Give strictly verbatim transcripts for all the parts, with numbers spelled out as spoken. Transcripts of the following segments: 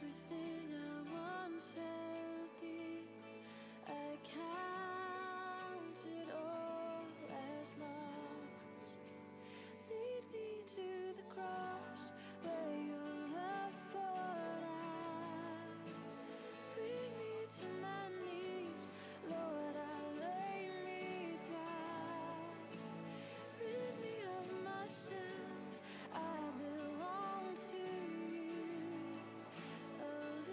everything I once held dear. I count it all as lost. Lead me to the cross where your love poured out. Bring me to my knees, Lord, I lay me down. Rid me of myself, I belong to you. A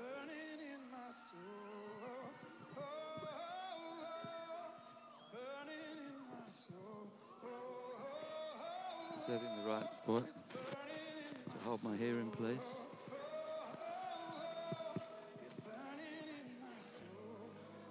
burning in my soul. Oh, oh, oh, it's burning in my soul. Oh, oh, oh, Is that in the right spot it's burning in to my hold my hair in soul. place? Oh, oh, it's burning in my soul.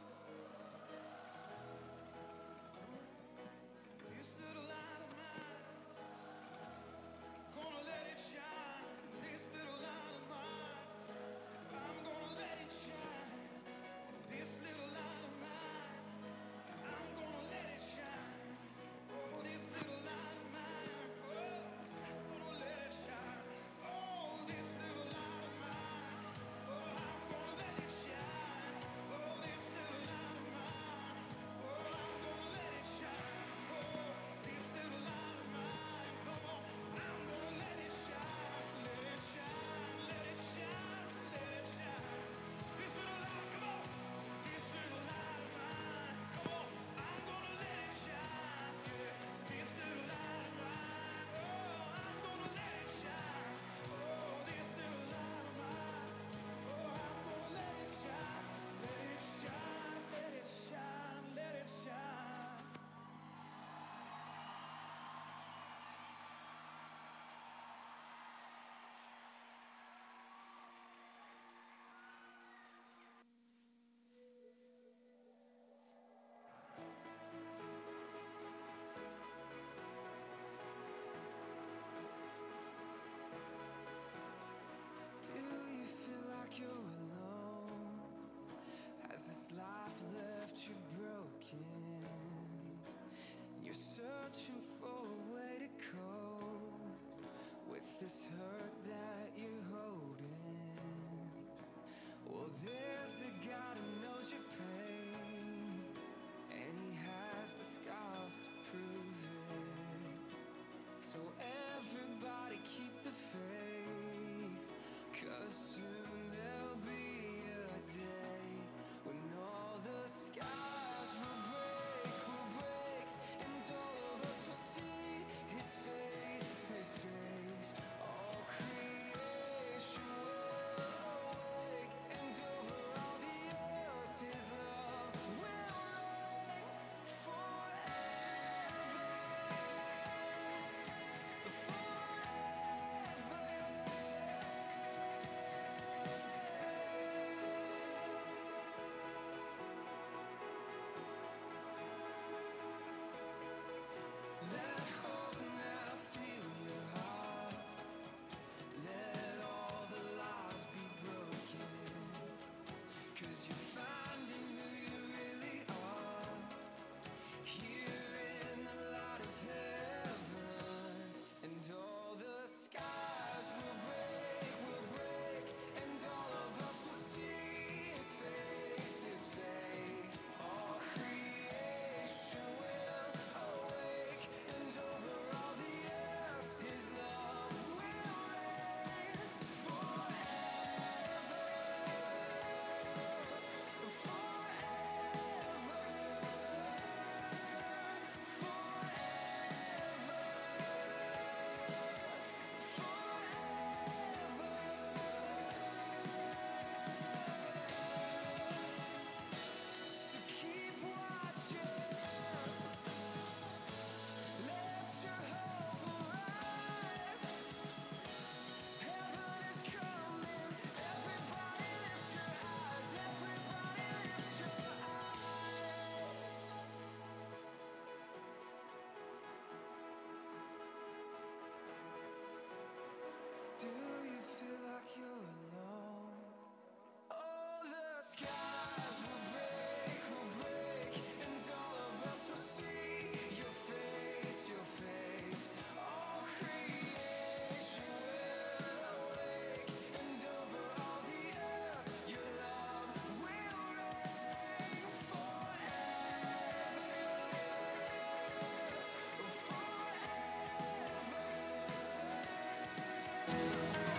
This little light of mine, gonna let it shine. This little light of mine, I'm gonna let it shine. This little light of mine, I'm gonna let it shine. Oh, this little light of mine, oh, I'm gonna let it shine. Oh, this little light of mine, oh, I'm gonna let it shine. Oh, this little light of mine, oh, I'm gonna let it shine. Oh, this little light of mine, come on, I'm gonna let it shine. Let it shine, let it shine, let it shine. This little light, come on. This little light of mine, come on, I'm gonna let it shine. Yeah. This little light of mine, oh, I'm gonna let it shine. Oh, this little light of mine, oh, I'm gonna let it shine. Let it shine, let it shine, let it shine. Do you feel like you're alone? Has this life left you broken? You're searching for a way to cope with this hurt that you're holding. Well, there's a God who knows your pain, and He has the scars to prove it. So everybody keep the faith, 'cause soon there'll be a day when all the skies will break, will break, and all of us will see His face, His face. All creation will awake, and over all the earth His love will reign forever. Let hope now fill your heart. Let all the lies be broken. 'Cause you're finding who you really are. Here in the light of heaven. And all the skies will break, will break. And all of us will see His face, His face. All creation will awake, and over all the earth His love will reign forever, to keep watching. Let your hope arise. Heaven is coming. Everybody lift your eyes. Everybody lift your eyes. Do you feel like you're alone? All the skies will break, will break, and all of us will see your face, your face. All creation will awake, and over all the earth your love will reign forever, forever.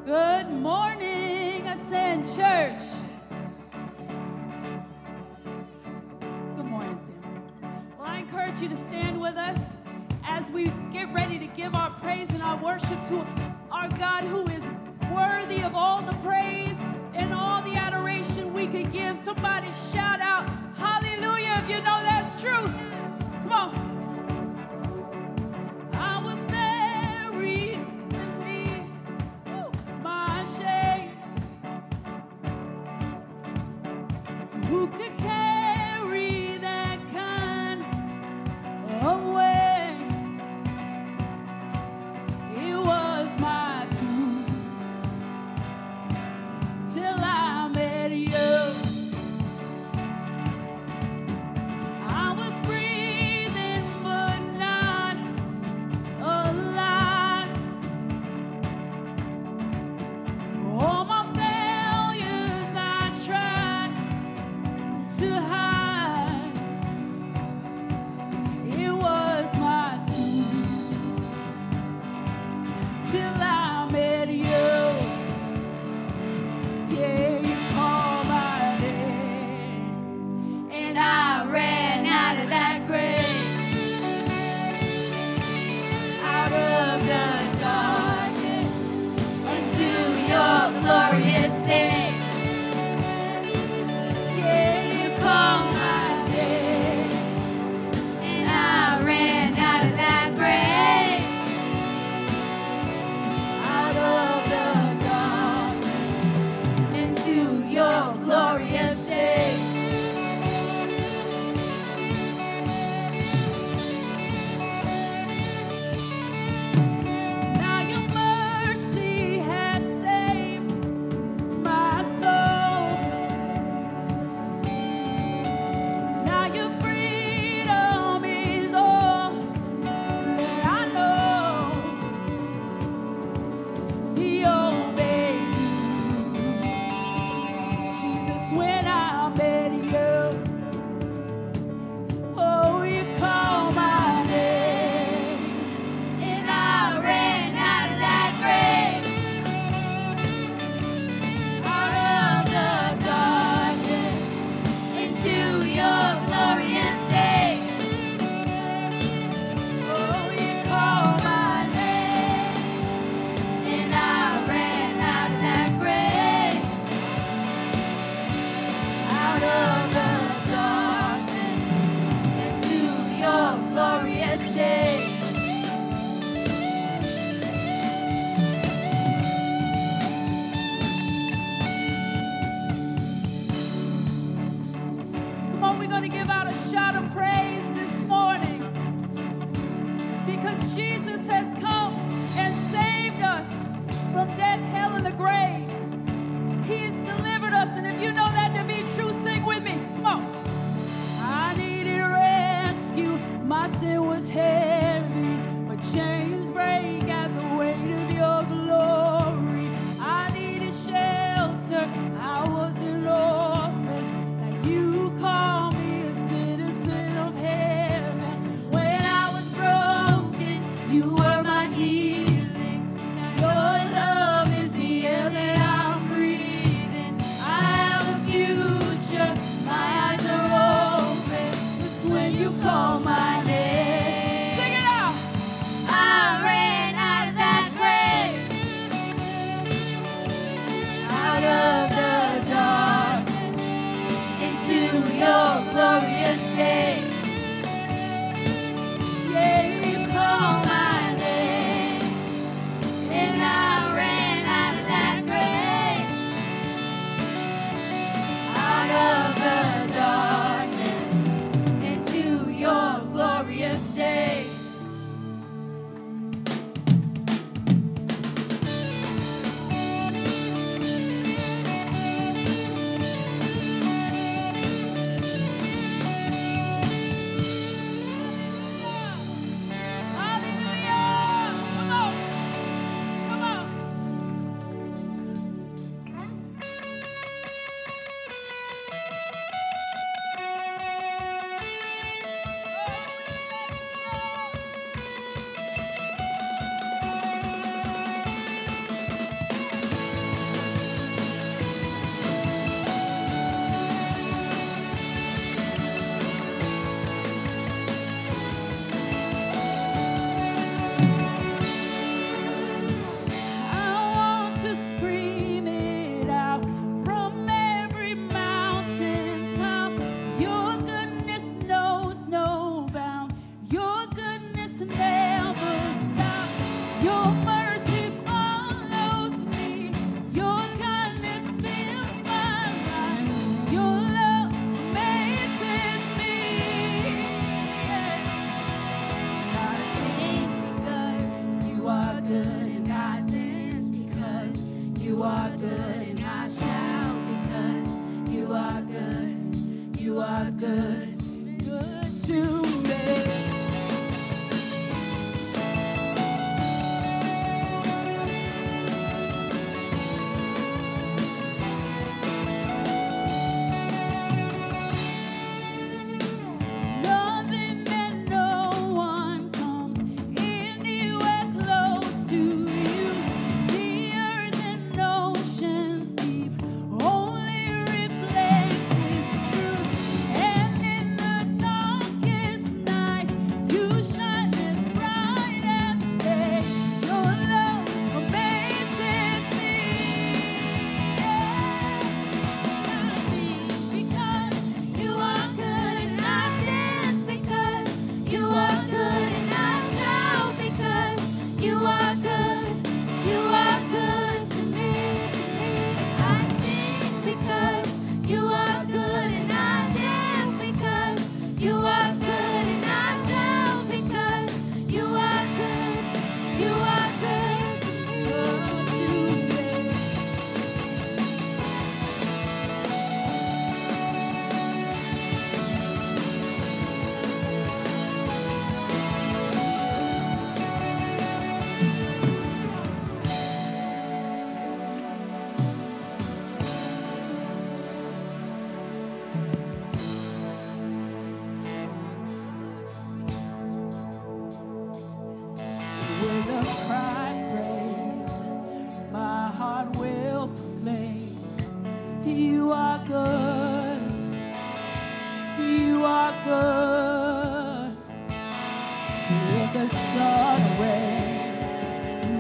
Good morning, Ascend Church. Good morning, Tim. Well, I encourage you to stand with us as we get ready to give our praise and our worship to our God, who is worthy of all the praise and all the adoration we could give. Somebody shout out, hallelujah, if you know that's true. Come on. I was buried beneath my shame. Who could carry that kind of weight? It was my tomb till I met you. I was breathing but not alive. All my failures I tried to hide. It was my tomb till I met you. Yeah, you called my name, and I ran out of that grave, out of the darkness, into your glorious day. Yeah, you called my name, and I ran out of that grave,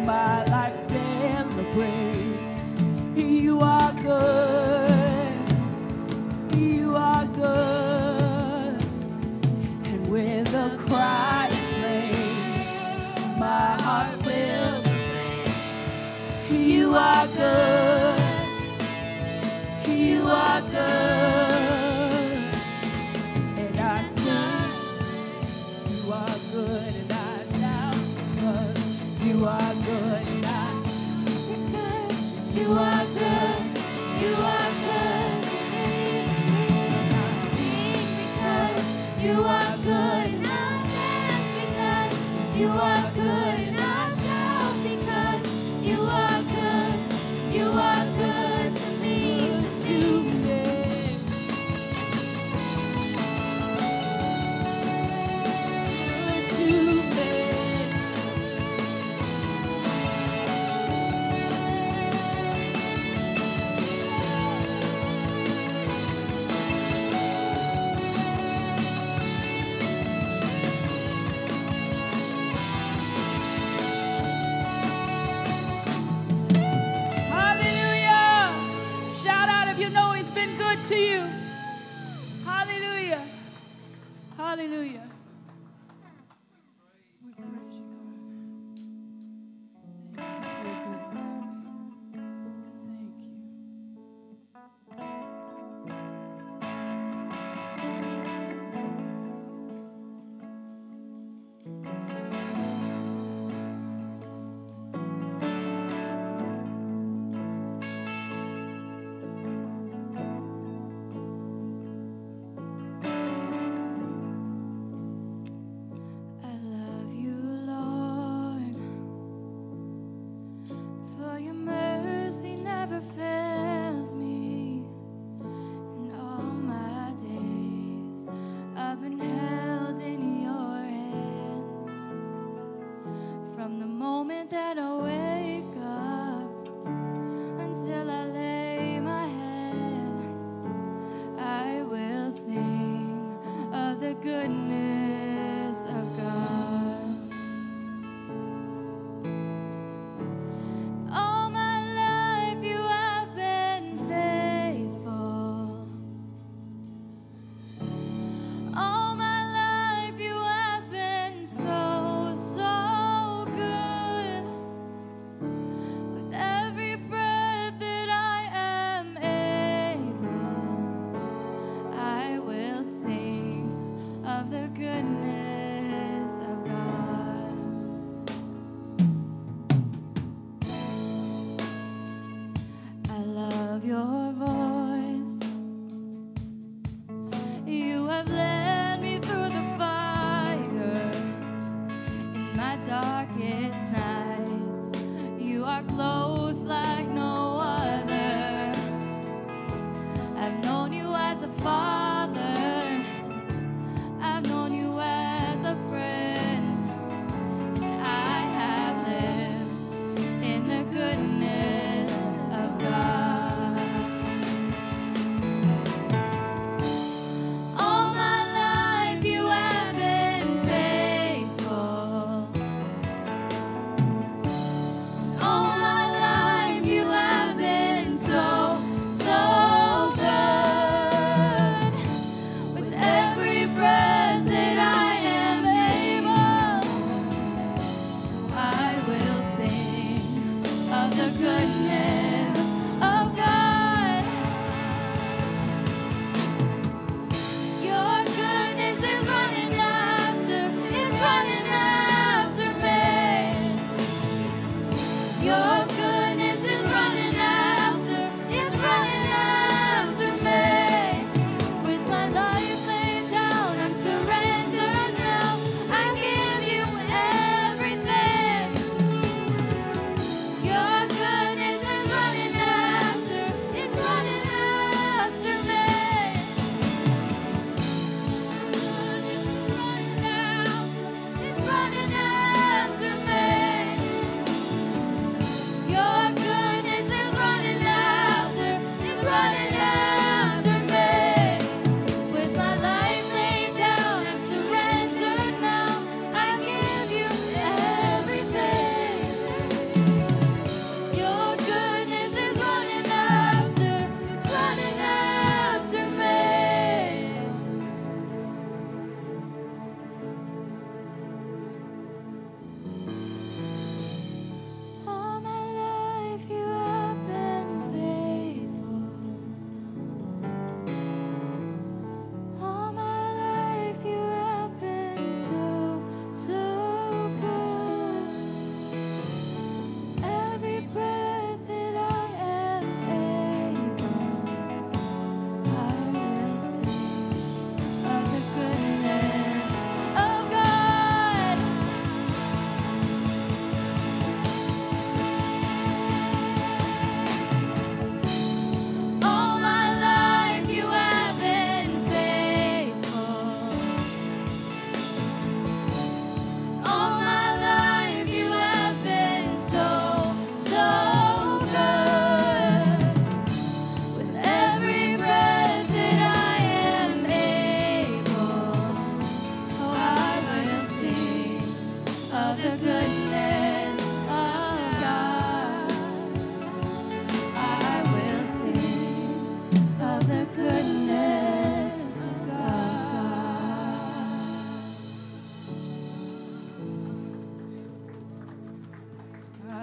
my life celebrates. You are good. You are good. And with a cry of praise, my heart celebrates. You are good. You are good. And I sing. You are good. And I shout because you are good. And I you are good. You are good. And I sing because you are good. And I dance because you are good. And I shout because you are good. You are good to me. To me. To me. Hallelujah. Shout out if you know he's been good to you. Hallelujah. Hallelujah. We praise you, God. Thank you for your goodness. Thank you. I love you, Lord, for your mercy never fails me. In all my days, I've been held in your hands. From the moment that I wake up until I lay my head, I will sing of the goodness of God. All my life you have been faithful. All my life you have been so, so good. With every breath that I am able, I will sing of the goodness of God. I love your voice. You have led me through the fire in my darkest nights. You are close like no other. I've known you as a father. I've known you as a friend. I have lived in the goodness of God. All my life you have been faithful. All my life you have been so, so good. With every breath that I am able, I will sing of the goodness of God. Your goodness is running after, it's running after me. Your goodness is running after, it's running after me. With my life laid down, I'm surrendered now. I give you everything. Your goodness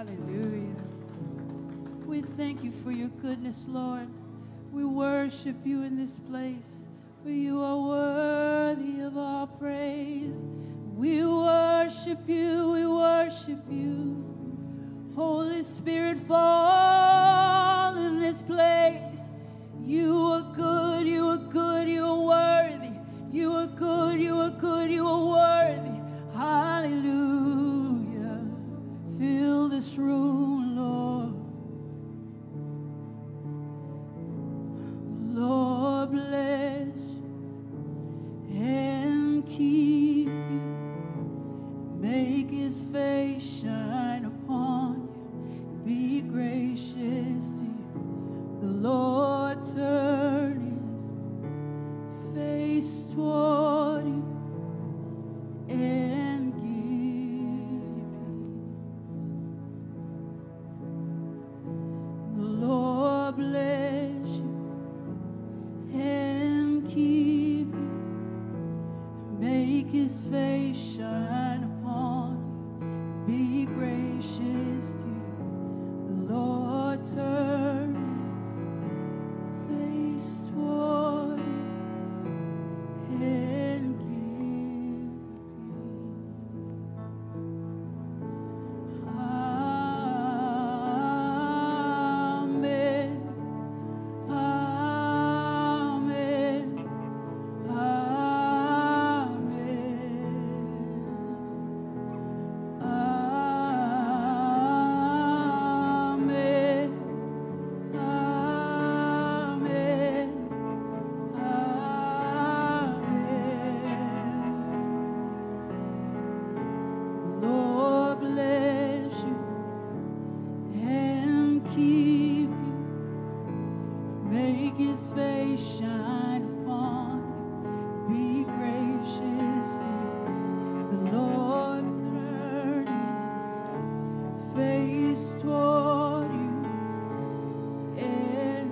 Hallelujah. We thank you for your goodness, Lord. We worship you in this place, for you are worthy of our praise. We worship you, we worship you. Holy Spirit, fall in this place. You are good, you are good, you are worthy. You are good, you are good, you are worthy. Hallelujah. Fill this room, Lord. Lord bless and keep you. Make his face shine upon you. Be gracious to you. The Lord turn his face toward you and give you peace. The Lord bless you and keep you. Make his face shine upon you. Be gracious to you. The Lord turn his face toward you and give you peace. Amen. Amen. Lord bless you and keep you. Make his face shine upon you. Be gracious to you. The Lord turn his face toward you and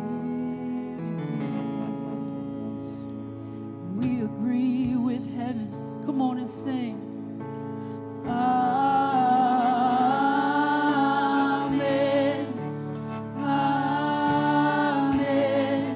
give you peace. We agree with heaven. Come on and sing. Amen. Amen.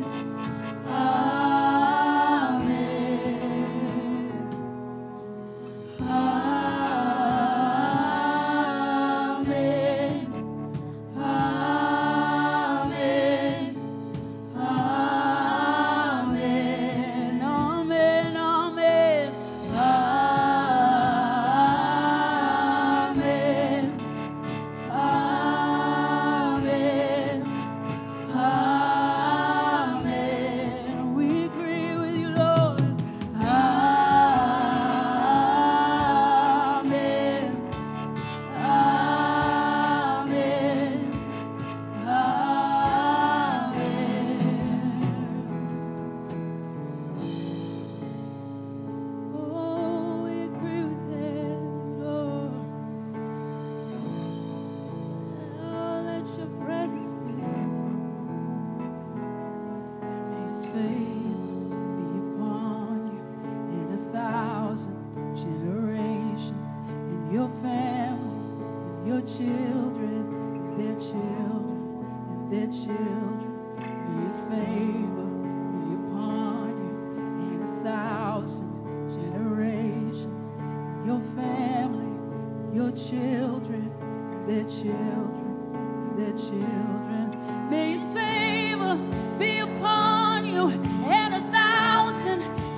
children, and their children, and their children. May his favor be upon you in a thousand generations. Your family, your children, and their children, and their children. May his favor be upon you in a thousand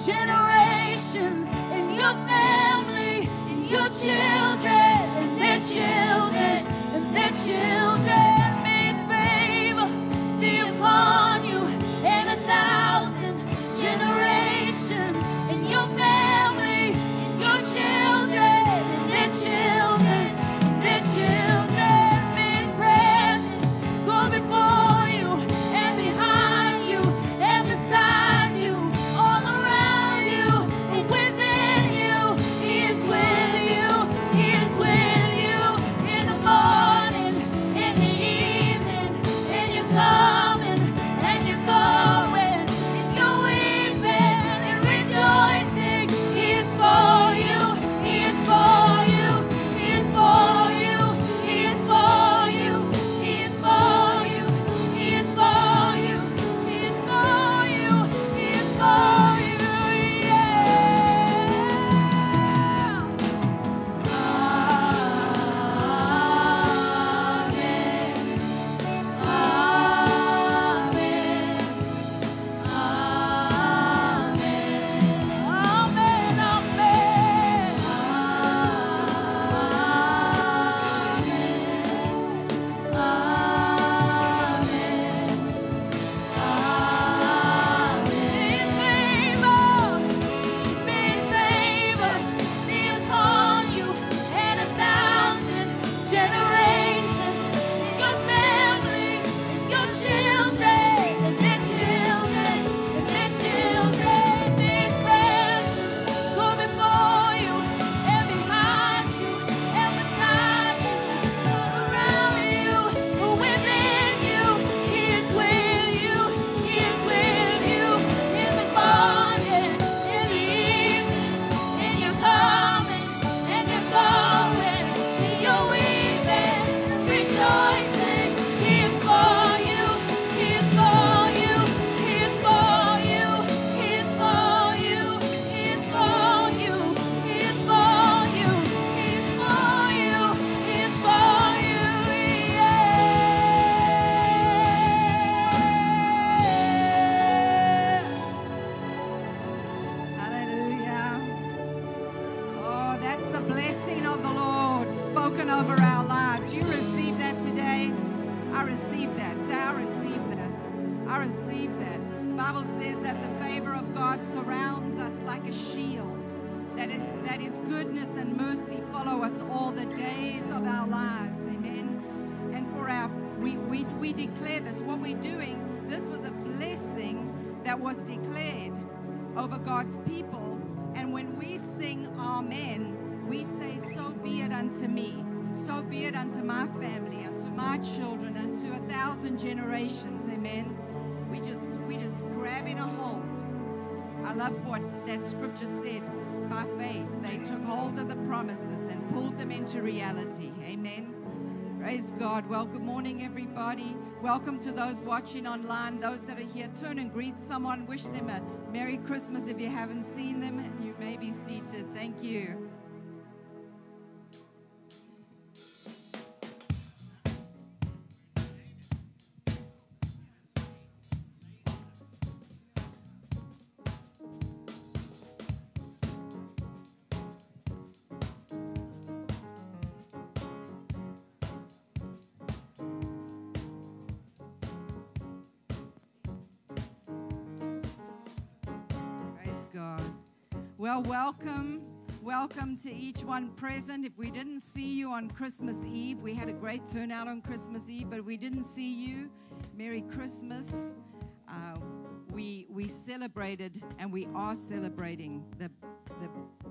generations. In your family, in your children, and their children, and their children. May his favor be upon you in a thousand generations. In your family, in your children, and their children, and their children. May his presence go before you and behind you God surrounds us like a shield. That is, that is goodness and mercy follow us all the days of our lives. Amen. And for our, we, we, we declare this. What we're doing, this was a blessing that was declared over God's people. And when we sing amen, we say, so be it unto me. So be it unto my family, unto my children, unto a thousand generations. Amen. We just, we just grabbing a hold. I love what that scripture said. By faith, they took hold of the promises and pulled them into reality. Amen. Praise God. Well, good morning, everybody. Welcome to those watching online, those that are here. Turn and greet someone. Wish them a Merry Christmas if you haven't seen them. You may be seated. Thank you. Well, welcome. Welcome to each one present. If we didn't see you on Christmas Eve, we had a great turnout on Christmas Eve, but we didn't see you. Merry Christmas. Uh, we we celebrated and we are celebrating the, the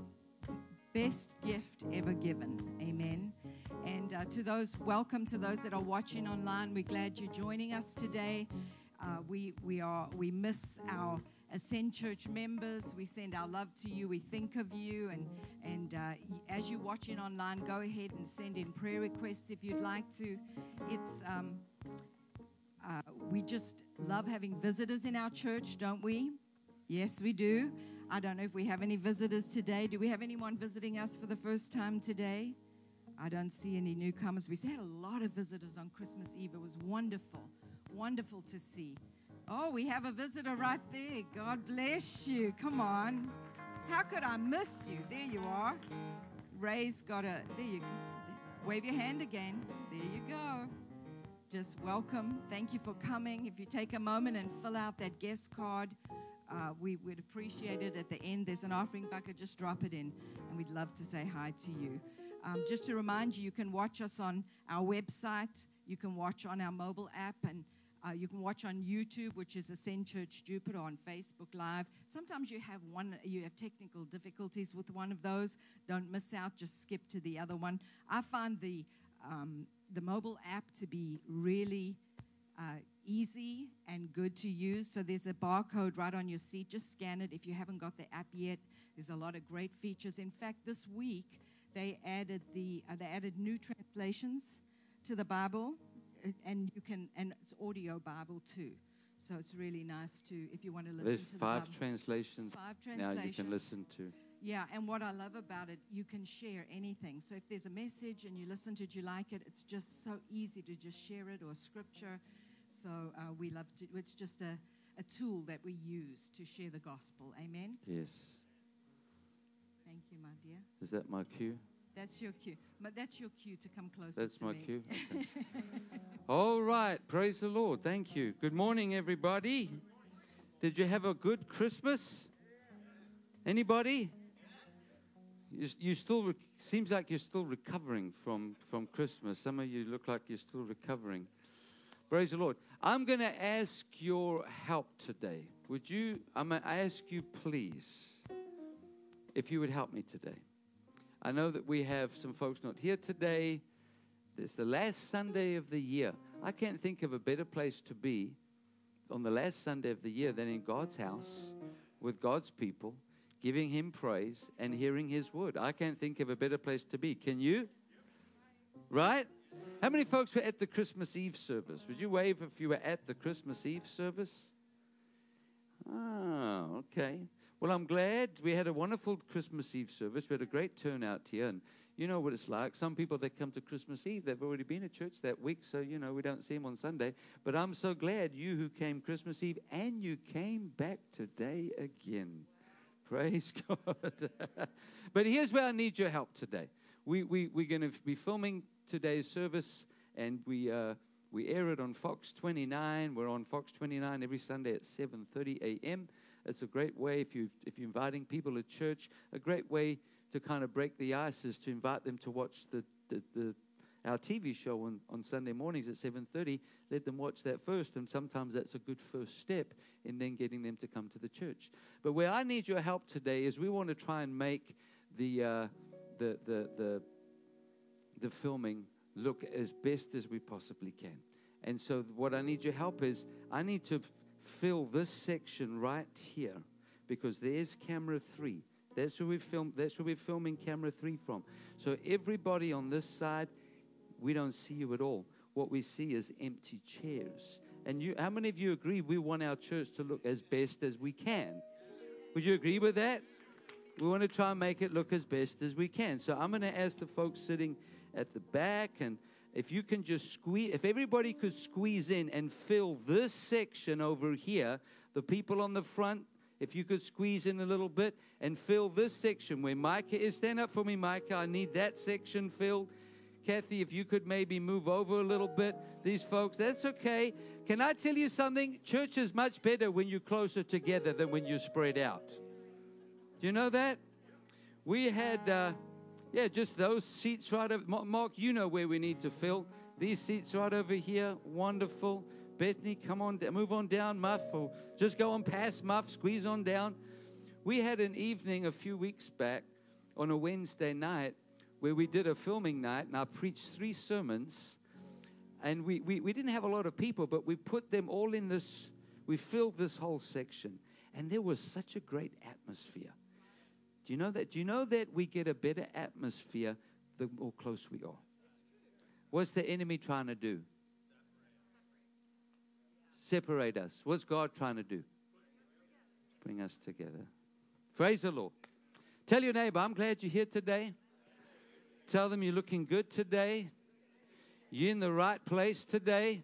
best gift ever given. Amen. And uh, to those, welcome to those that are watching online. We're glad you're joining us today. Uh, we we are we miss our Ascend Church members. We send our love to you. We think of you. And, and uh, as you're watching online, go ahead and send in prayer requests if you'd like to. It's um, uh, we just love having visitors in our church, don't we? Yes, we do. I don't know if we have any visitors today. Do we have anyone visiting us for the first time today? I don't see any newcomers. We had a lot of visitors on Christmas Eve. It was wonderful, wonderful to see. Oh, we have a visitor right there. God bless you. Come on. How could I miss you? There you are. Ray's got a, there you go. Wave your hand again. There you go. Just welcome. Thank you for coming. If you take a moment and fill out that guest card, uh, we would appreciate it. At the end, there's an offering bucket. Just drop it in, and we'd love to say hi to you. Um, just to remind you, you can watch us on our website. You can watch on our mobile app, and Uh, you can watch on YouTube, which is Ascend Church Jupiter, on Facebook Live. Sometimes you have one, you have technical difficulties with one of those. Don't miss out. Just skip to the other one. I find the um, the mobile app to be really uh, easy and good to use. So there's a barcode right on your seat. Just scan it. If you haven't got the app yet, there's a lot of great features. In fact, this week they added the uh, they added new translations to the Bible. And you can, and it's audio Bible too, so it's really nice to, if you want to listen There's to the five Bible. translations. Five translations. Now you can listen to. Yeah, and what I love about it, you can share anything. So if there's a message and you listen to it, you like it, it's just so easy to just share it, or scripture. So uh, we love to. It's just a, a tool that we use to share the gospel. Amen. Yes. Thank you, my dear. Is that my cue? That's your cue. But that's your cue to come closer That's to my me. cue. Okay. All right. Praise the Lord. Thank you. Good morning, everybody. Did you have a good Christmas? Anybody? You, you still re- seems like you're still recovering from, from Christmas. Some of you look like you're still recovering. Praise the Lord. I'm going to ask your help today. Would you? I'm going to ask you, please, if you would help me today. I know that we have some folks not here today. It's the last Sunday of the year. I can't think of a better place to be on the last Sunday of the year than in God's house with God's people, giving Him praise and hearing His word. I can't think of a better place to be. Can you? Right? How many folks were at the Christmas Eve service? Would you wave if you were at the Christmas Eve service? Ah, okay. Well, I'm glad we had a wonderful Christmas Eve service. We had a great turnout here. And you know what it's like. Some people that come to Christmas Eve, they've already been at church that week. So, you know, we don't see them on Sunday. But I'm so glad you who came Christmas Eve and you came back today again. Praise God. But here's where I need your help today. We, we, we're going to be filming today's service. And we uh, we air it on Fox twenty-nine. We're on Fox twenty-nine every Sunday at seven thirty a.m. It's a great way, if, you, if you're inviting people to church, a great way to kind of break the ice is to invite them to watch the, the, the our T V show on, on Sunday mornings at seven thirty. Let them watch that first, and sometimes that's a good first step in then getting them to come to the church. But where I need your help today is we want to try and make the uh, the, the the the filming look as best as we possibly can. And so what I need your help is I need to f- fill this section right here, because there's camera three. That's where we film. That's where we're filming camera three from. So everybody on this side, we don't see you at all. What we see is empty chairs. And you, how many of you agree we want our church to look as best as we can? Would you agree with that? We want to try and make it look as best as we can. So I'm going to ask the folks sitting at the back, and if you can just squeeze, if everybody could squeeze in and fill this section over here, the people on the front, if you could squeeze in a little bit and fill this section where Micah is. Stand up for me, Micah. I need that section filled. Kathy, if you could maybe move over a little bit. These folks, that's okay. Can I tell you something? Church is much better when you're closer together than when you're spread out. Do you know that? We had, uh, yeah, just those seats right over. Mark, you know where we need to fill. These seats right over here, wonderful. Bethany, come on, move on down, Muff, or just go on past Muff, squeeze on down. We had an evening a few weeks back on a Wednesday night where we did a filming night, and I preached three sermons, and we, we, we didn't have a lot of people, but we put them all in this, we filled this whole section, and there was such a great atmosphere. Do you know that? Do you know that we get a better atmosphere the more close we are? What's the enemy trying to do? Separate us. What's God trying to do? Bring us together. Praise the Lord. Tell your neighbor, I'm glad you're here today. Tell them you're looking good today. You're in the right place today.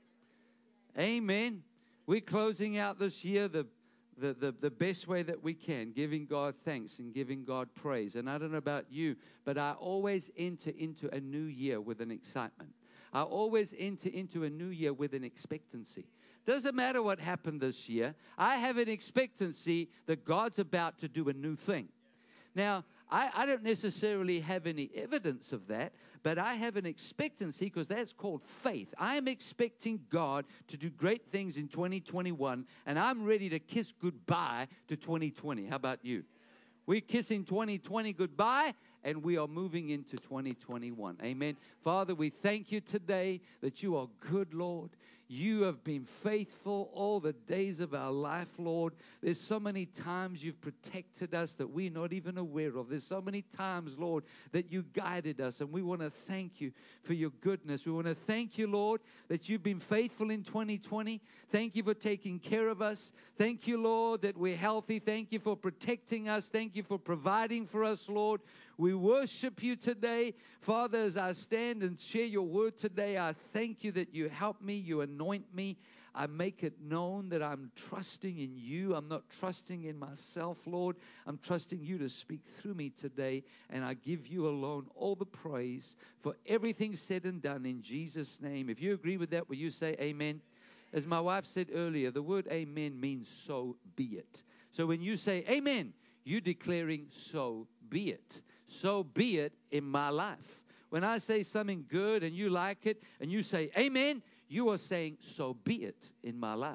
Amen. We're closing out this year the, the, the, the best way that we can, giving God thanks and giving God praise. And I don't know about you, but I always enter into a new year with an excitement. I always enter into a new year with an expectancy. Doesn't matter what happened this year. I have an expectancy that God's about to do a new thing. Now, I, I don't necessarily have any evidence of that, but I have an expectancy because that's called faith. I am expecting God to do great things in twenty twenty-one, and I'm ready to kiss goodbye to twenty twenty. How about you? We're kissing twenty twenty goodbye, and we are moving into twenty twenty-one. Amen. Father, we thank you today that you are good, Lord. You have been faithful all the days of our life, Lord. There's so many times you've protected us that we're not even aware of. There's so many times, Lord, that you guided us, and we want to thank you for your goodness. We want to thank you, Lord, that you've been faithful in twenty twenty. Thank you for taking care of us. Thank you, Lord, that we're healthy. Thank you for protecting us. Thank you for providing for us, Lord. We worship you today. Father, as I stand and share your word today, I thank you that you help me, you anoint me. I make it known that I'm trusting in you. I'm not trusting in myself, Lord. I'm trusting you to speak through me today, and I give you alone all the praise for everything said and done in Jesus' name. If you agree with that, will you say amen? As my wife said earlier, the word amen means so be it. So when you say amen, you're declaring so be it. So be it in my life. When I say something good and you like it and you say amen, you are saying so be it in my life.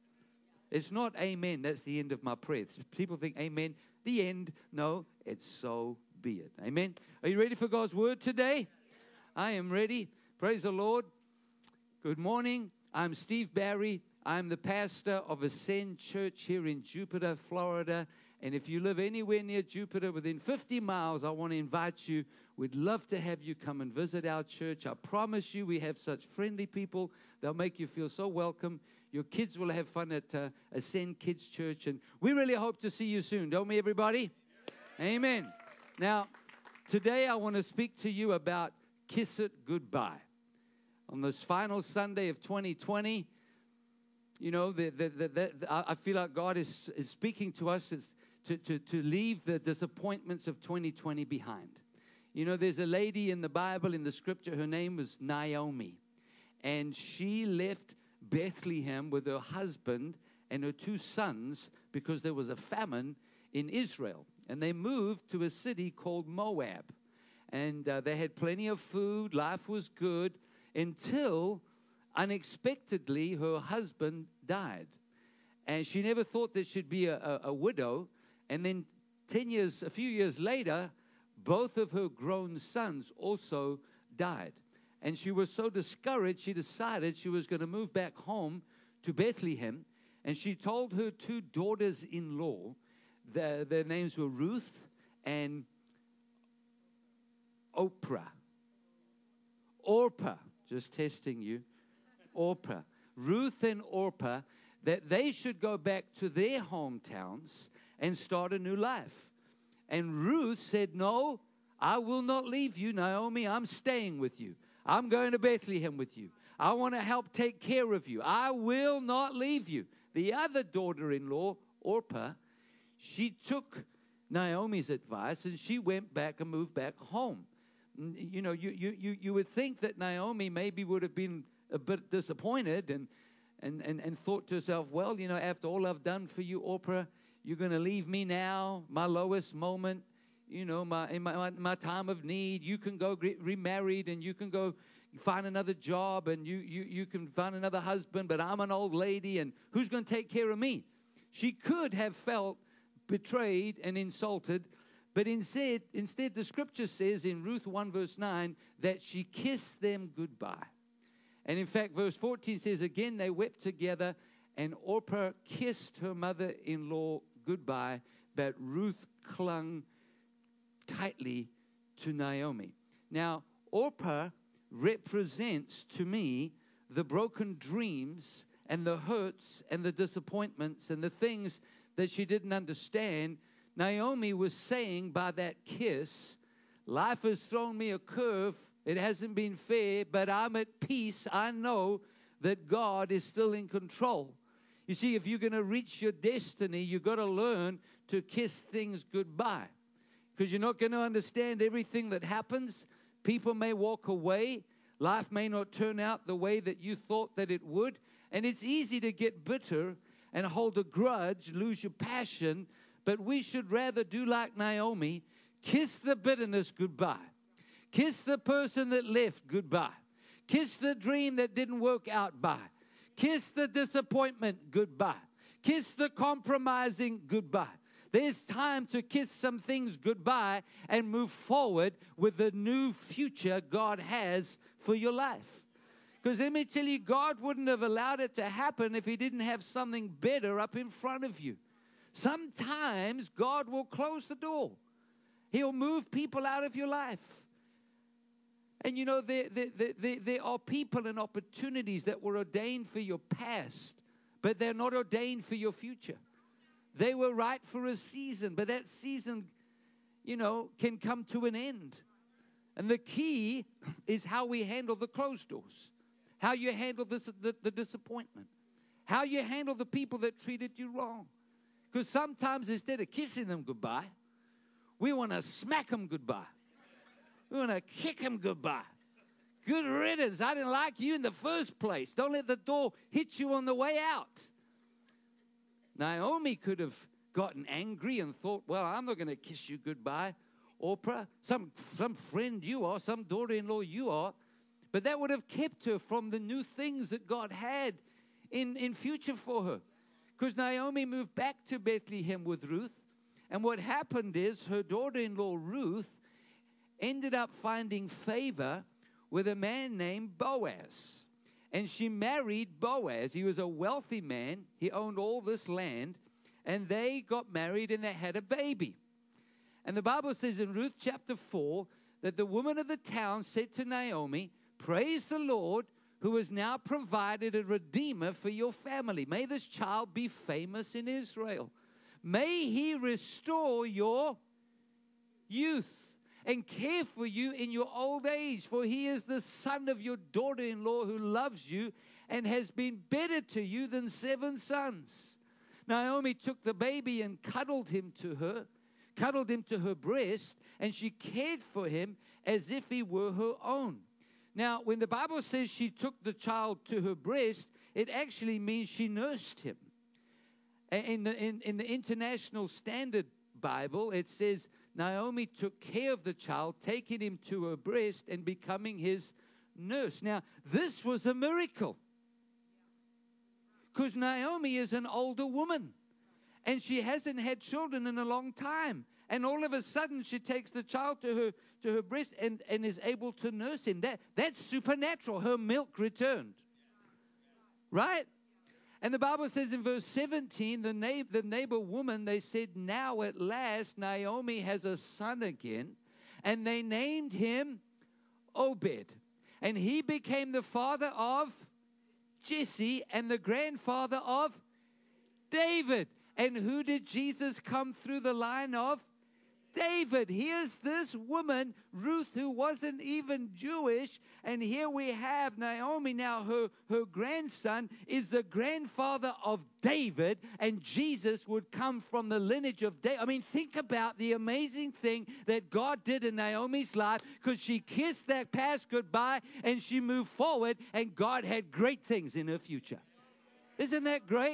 It's not amen. That's the end of my prayer. People think amen, the end. No, it's so be it. Amen. Are you ready for God's word today? I am ready. Praise the Lord. Good morning. I'm Steve Barry. I'm the pastor of Ascend Church here in Jupiter, Florida. And if you live anywhere near Jupiter within fifty miles, I want to invite you. We'd love to have you come and visit our church. I promise you we have such friendly people. They'll make you feel so welcome. Your kids will have fun at uh, Ascend Kids Church. And we really hope to see you soon. Don't we, everybody? Yeah. Amen. Now, today I want to speak to you about Kiss It Goodbye. On this final Sunday of twenty twenty, you know, the, the, the, the, I feel like God is, is speaking to us as, to, to, to leave the disappointments of twenty twenty behind. You know, there's a lady in the Bible, in the scripture, her name was Naomi. And she left Bethlehem with her husband and her two sons because there was a famine in Israel. And they moved to a city called Moab. And uh, they had plenty of food. Life was good until unexpectedly her husband died. And she never thought that she'd be a, a, a widow. And then ten years, a few years later, both of her grown sons also died. And she was so discouraged, she decided she was going to move back home to Bethlehem. And she told her two daughters-in-law, the, their names were Ruth and Oprah. Orpah, just testing you. Orpah. Ruth and Orpah, that they should go back to their hometowns and start a new life. And Ruth said, no, I will not leave you, Naomi. I'm staying with you. I'm going to Bethlehem with you. I want to help take care of you. I will not leave you. The other daughter-in-law, Orpah, she took Naomi's advice and she went back and moved back home. You know, you you you, you would think that Naomi maybe would have been a bit disappointed and, and, and, and thought to herself, well, you know, after all I've done for you, Orpah, you're going to leave me now, my lowest moment, you know, my in my, my, my time of need. You can go get remarried and you can go find another job and you, you, you can find another husband, but I'm an old lady and who's going to take care of me? She could have felt betrayed and insulted, but instead, instead the scripture says in Ruth one verse nine that she kissed them goodbye. And in fact, verse fourteen says, again they wept together and Orpah kissed her mother-in-law goodbye, but Ruth clung tightly to Naomi. Now, Orpah represents to me the broken dreams and the hurts and the disappointments and the things that she didn't understand. Naomi was saying by that kiss, life has thrown me a curve. It hasn't been fair, but I'm at peace. I know that God is still in control. You see, if you're going to reach your destiny, you've got to learn to kiss things goodbye. Because you're not going to understand everything that happens. People may walk away. Life may not turn out the way that you thought that it would. And it's easy to get bitter and hold a grudge, lose your passion. But we should rather do like Naomi, kiss the bitterness goodbye. Kiss the person that left goodbye. Kiss the dream that didn't work out by. Kiss the disappointment goodbye. Kiss the compromising goodbye. There's time to kiss some things goodbye and move forward with the new future God has for your life. Because let me tell you, God wouldn't have allowed it to happen if He didn't have something better up in front of you. Sometimes God will close the door. He'll move people out of your life. And you know, there, there, there, there are people and opportunities that were ordained for your past, but they're not ordained for your future. They were right for a season, but that season, you know, can come to an end. And the key is how we handle the closed doors, how you handle this, the, the disappointment, how you handle the people that treated you wrong. Because sometimes instead of kissing them goodbye, we want to smack them goodbye. We want to kick them goodbye. Good riddance. I didn't like you in the first place. Don't let the door hit you on the way out. Naomi could have gotten angry and thought, well, I'm not going to kiss you goodbye, Orpah. Some, some friend you are, some daughter-in-law you are. But that would have kept her from the new things that God had in, in future for her. Because Naomi moved back to Bethlehem with Ruth. And what happened is her daughter-in-law Ruth ended up finding favor with a man named Boaz. And she married Boaz. He was a wealthy man. He owned all this land. And they got married and they had a baby. And the Bible says in Ruth chapter four that the woman of the town said to Naomi, praise the Lord who has now provided a redeemer for your family. May this child be famous in Israel. May he restore your youth and care for you in your old age, for he is the son of your daughter-in-law who loves you and has been better to you than seven sons. Naomi took the baby and cuddled him to her, cuddled him to her breast, and she cared for him as if he were her own. Now, when the Bible says she took the child to her breast, it actually means she nursed him. In the, in, in the International Standard Bible, it says, Naomi took care of the child, taking him to her breast and becoming his nurse. Now, this was a miracle. Because Naomi is an older woman. And she hasn't had children in a long time. And all of a sudden, she takes the child to her to her breast and, and is able to nurse him. That, that's supernatural. Her milk returned. Right? And the Bible says in verse seventeen, the, na- the neighbor woman, they said, now at last Naomi has a son again. And they named him Obed. And he became the father of Jesse and the grandfather of David. And who did Jesus come through the line of? David. Here's this woman, Ruth, who wasn't even Jewish. And here we have Naomi now, her, her grandson is the grandfather of David. And Jesus would come from the lineage of David. I mean, think about the amazing thing that God did in Naomi's life, because she kissed that past goodbye and she moved forward, and God had great things in her future. Isn't that great?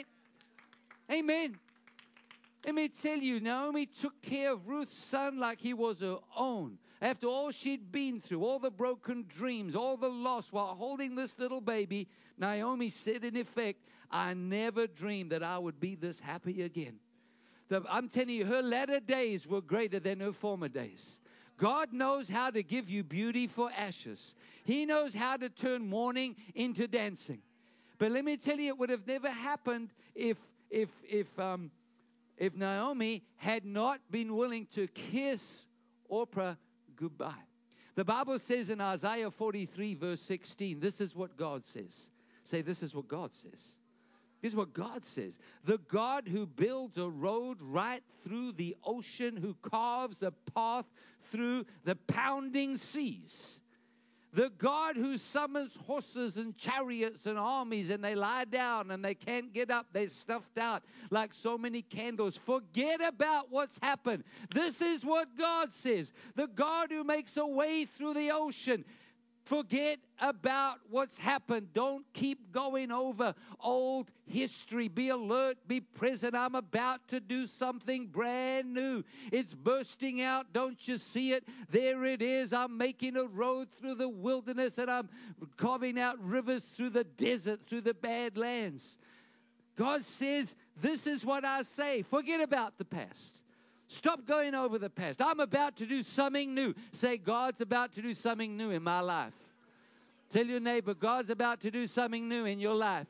Amen. Let me tell you, Naomi took care of Ruth's son like he was her own. After all she'd been through, all the broken dreams, all the loss while holding this little baby, Naomi said in effect, I never dreamed that I would be this happy again. The, I'm telling you, her latter days were greater than her former days. God knows how to give you beauty for ashes. He knows how to turn mourning into dancing. But let me tell you, it would have never happened if, if, if, um, if Naomi had not been willing to kiss Orpah goodbye. The Bible says in Isaiah forty-three, verse sixteen, this is what God says. Say, this is what God says. This is what God says. The God who builds a road right through the ocean, who carves a path through the pounding seas. The God who summons horses and chariots and armies, and they lie down and they can't get up. They're stuffed out like so many candles. Forget about what's happened. This is what God says. The God who makes a way through the ocean. Forget about what's happened. Don't keep going over old history. Be alert. Be present. I'm about to do something brand new. It's bursting out. Don't you see it? There it is. I'm making a road through the wilderness, and I'm carving out rivers through the desert, through the bad lands. God says, this is what I say. Forget about the past. Stop going over the past. I'm about to do something new. Say, God's about to do something new in my life. Tell your neighbor, God's about to do something new in your life.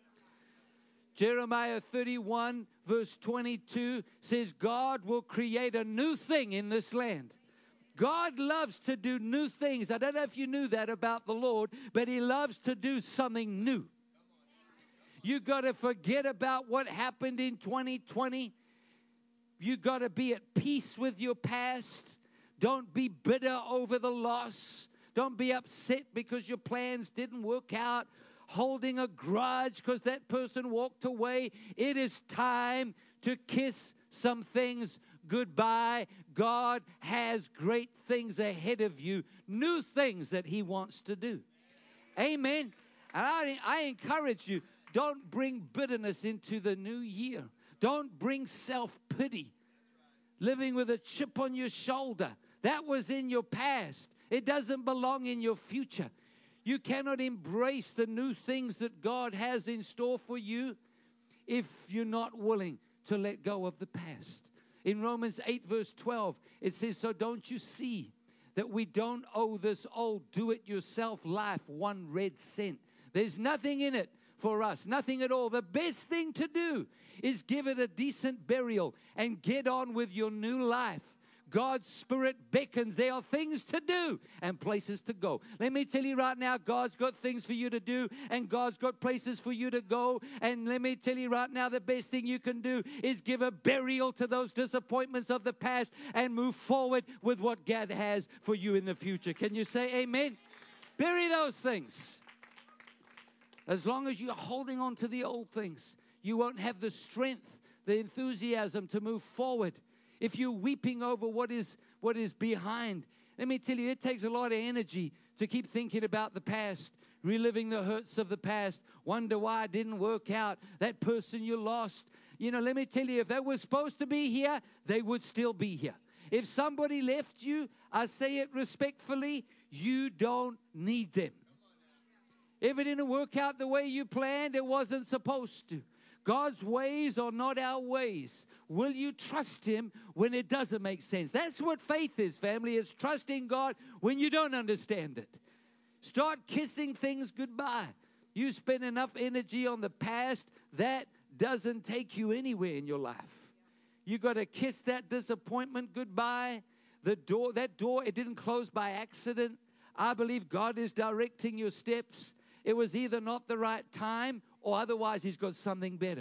Jeremiah thirty-one, verse twenty-two says, God will create a new thing in this land. God loves to do new things. I don't know if you knew that about the Lord, but He loves to do something new. You got to forget about what happened in twenty twenty. You got to be at peace with your past. Don't be bitter over the loss. Don't be upset because your plans didn't work out. Holding a grudge because that person walked away. It is time to kiss some things goodbye. God has great things ahead of you. New things that He wants to do. Amen. And I, I encourage you, don't bring bitterness into the new year. Don't bring self-pity, living with a chip on your shoulder. That was in your past. It doesn't belong in your future. You cannot embrace the new things that God has in store for you if you're not willing to let go of the past. In Romans eight, verse twelve, it says, so don't you see that we don't owe this old do-it-yourself life one red cent? There's nothing in it for us, nothing at all. The best thing to do is give it a decent burial and get on with your new life. God's Spirit beckons. There are things to do and places to go. Let me tell you right now, God's got things for you to do and God's got places for you to go. And let me tell you right now, the best thing you can do is give a burial to those disappointments of the past and move forward with what God has for you in the future. Can you say amen? Bury those things. As long as you're holding on to the old things, you won't have the strength, the enthusiasm to move forward. If you're weeping over what is what is behind, let me tell you, it takes a lot of energy to keep thinking about the past, reliving the hurts of the past, wonder why it didn't work out, that person you lost. You know, let me tell you, if they were supposed to be here, they would still be here. If somebody left you, I say it respectfully, you don't need them. If it didn't work out the way you planned, it wasn't supposed to. God's ways are not our ways. Will you trust Him when it doesn't make sense? That's what faith is, family. It's trusting God when you don't understand it. Start kissing things goodbye. You spend enough energy on the past, that doesn't take you anywhere in your life. You got to kiss that disappointment goodbye. The door, that door, it didn't close by accident. I believe God is directing your steps. It was either not the right time or otherwise He's got something better.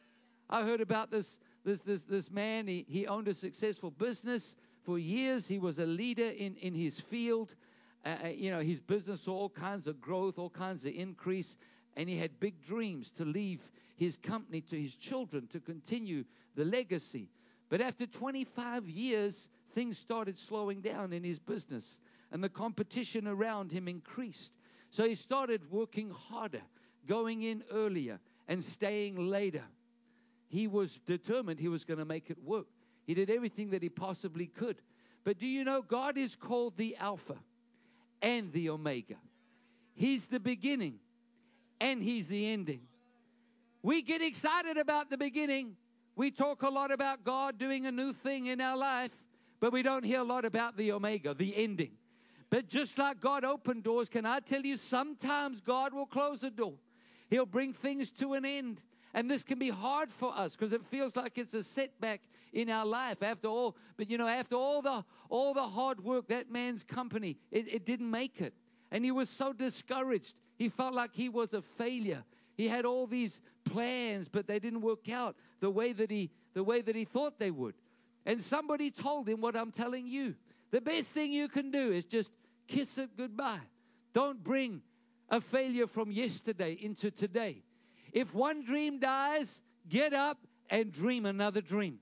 I heard about this this this this man. He, he owned a successful business for years. He was a leader in, in his field. Uh, you know, his business saw all kinds of growth, all kinds of increase, and he had big dreams to leave his company to his children to continue the legacy. But after twenty-five years, things started slowing down in his business, and the competition around him increased. So he started working harder, going in earlier and staying later. He was determined he was going to make it work. He did everything that he possibly could. But do you know, God is called the Alpha and the Omega. He's the beginning and He's the ending. We get excited about the beginning. We talk a lot about God doing a new thing in our life, but we don't hear a lot about the Omega, the ending. But just like God opened doors, can I tell you, sometimes God will close a door. He'll bring things to an end. And this can be hard for us because it feels like it's a setback in our life after all. But, you know, after all the all the hard work, that man's company, it, it didn't make it. And he was so discouraged. He felt like he was a failure. He had all these plans, but they didn't work out the way that he the way that he thought they would. And somebody told him what I'm telling you. The best thing you can do is just kiss it goodbye. Don't bring a failure from yesterday into today. If one dream dies, get up and dream another dream.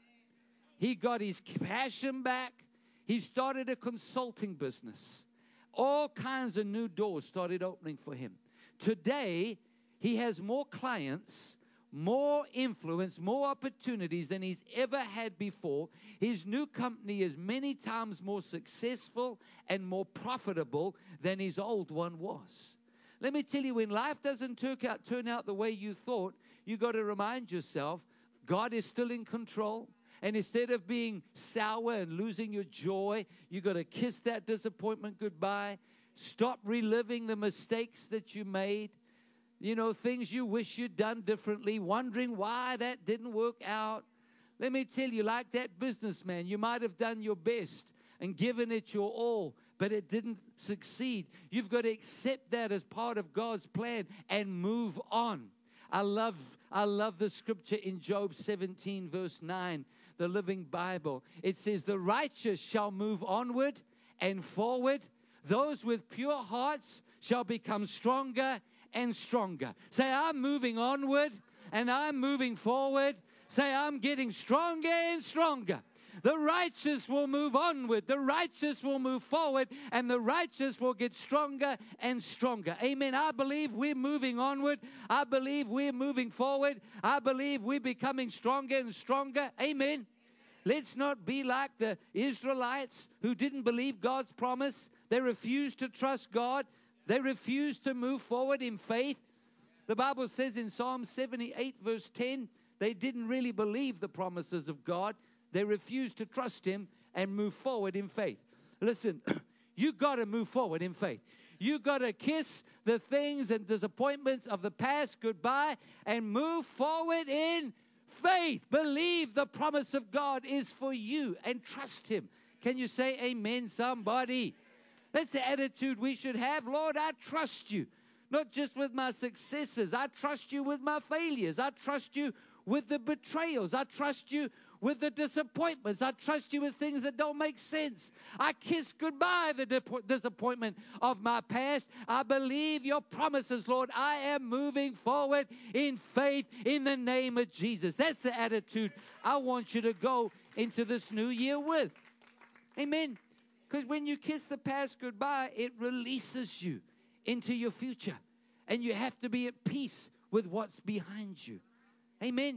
He got his passion back. He started a consulting business. All kinds of new doors started opening for him. Today, he has more clients, more influence, more opportunities than he's ever had before. His new company is many times more successful and more profitable than his old one was. Let me tell you, when life doesn't turn out, turn out the way you thought, you got to remind yourself, God is still in control. And instead of being sour and losing your joy, you got to kiss that disappointment goodbye. Stop reliving the mistakes that you made. You know, things you wish you'd done differently, wondering why that didn't work out. Let me tell you, like that businessman, you might have done your best and given it your all, but it didn't succeed. You've got to accept that as part of God's plan and move on. I love, I love the scripture in Job seventeen, verse nine, the Living Bible. It says, the righteous shall move onward and forward. Those with pure hearts shall become stronger and stronger. Say, I'm moving onward and I'm moving forward. Say, I'm getting stronger and stronger. The righteous will move onward. The righteous will move forward. And the righteous will get stronger and stronger. Amen. I believe we're moving onward. I believe we're moving forward. I believe we're becoming stronger and stronger. Amen. Let's not be like the Israelites who didn't believe God's promise. They refused to trust God. They refused to move forward in faith. The Bible says in Psalm seventy-eight, verse ten, they didn't really believe the promises of God. They refused to trust Him and move forward in faith. Listen, you got to move forward in faith. You got to kiss the things and disappointments of the past goodbye and move forward in faith. Believe the promise of God is for you and trust Him. Can you say amen, somebody? That's the attitude we should have. Lord, I trust you, not just with my successes. I trust you with my failures. I trust you with the betrayals. I trust you with the disappointments. I trust you with things that don't make sense. I kiss goodbye the dip- disappointment of my past. I believe your promises, Lord. I am moving forward in faith in the name of Jesus. That's the attitude I want you to go into this new year with. Amen. Because when you kiss the past goodbye, it releases you into your future. And you have to be at peace with what's behind you. Amen.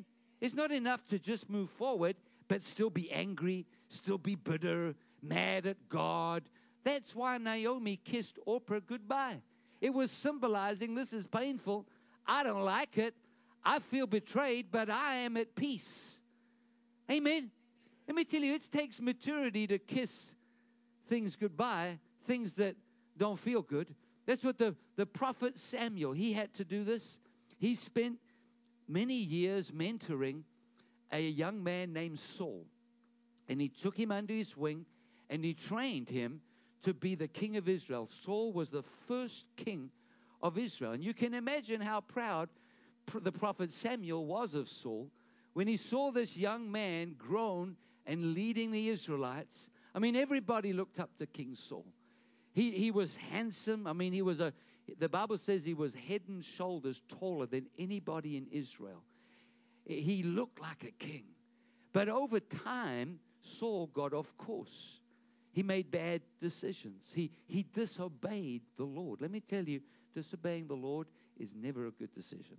It's not enough to just move forward, but still be angry, still be bitter, mad at God. That's why Naomi kissed Orpah goodbye. It was symbolizing, this is painful. I don't like it. I feel betrayed, but I am at peace. Amen. Let me tell you, it takes maturity to kiss things goodbye, things that don't feel good. That's what the, the prophet Samuel, he had to do this. He spent many years mentoring a young man named Saul. And he took him under his wing and he trained him to be the king of Israel. Saul was the first king of Israel. And you can imagine how proud pr- the prophet Samuel was of Saul when he saw this young man grown and leading the Israelites. I mean, everybody looked up to King Saul. He, he was handsome. I mean, he was a, the Bible says he was head and shoulders taller than anybody in Israel. He looked like a king. But over time, Saul got off course. He made bad decisions. He, he disobeyed the Lord. Let me tell you, disobeying the Lord is never a good decision.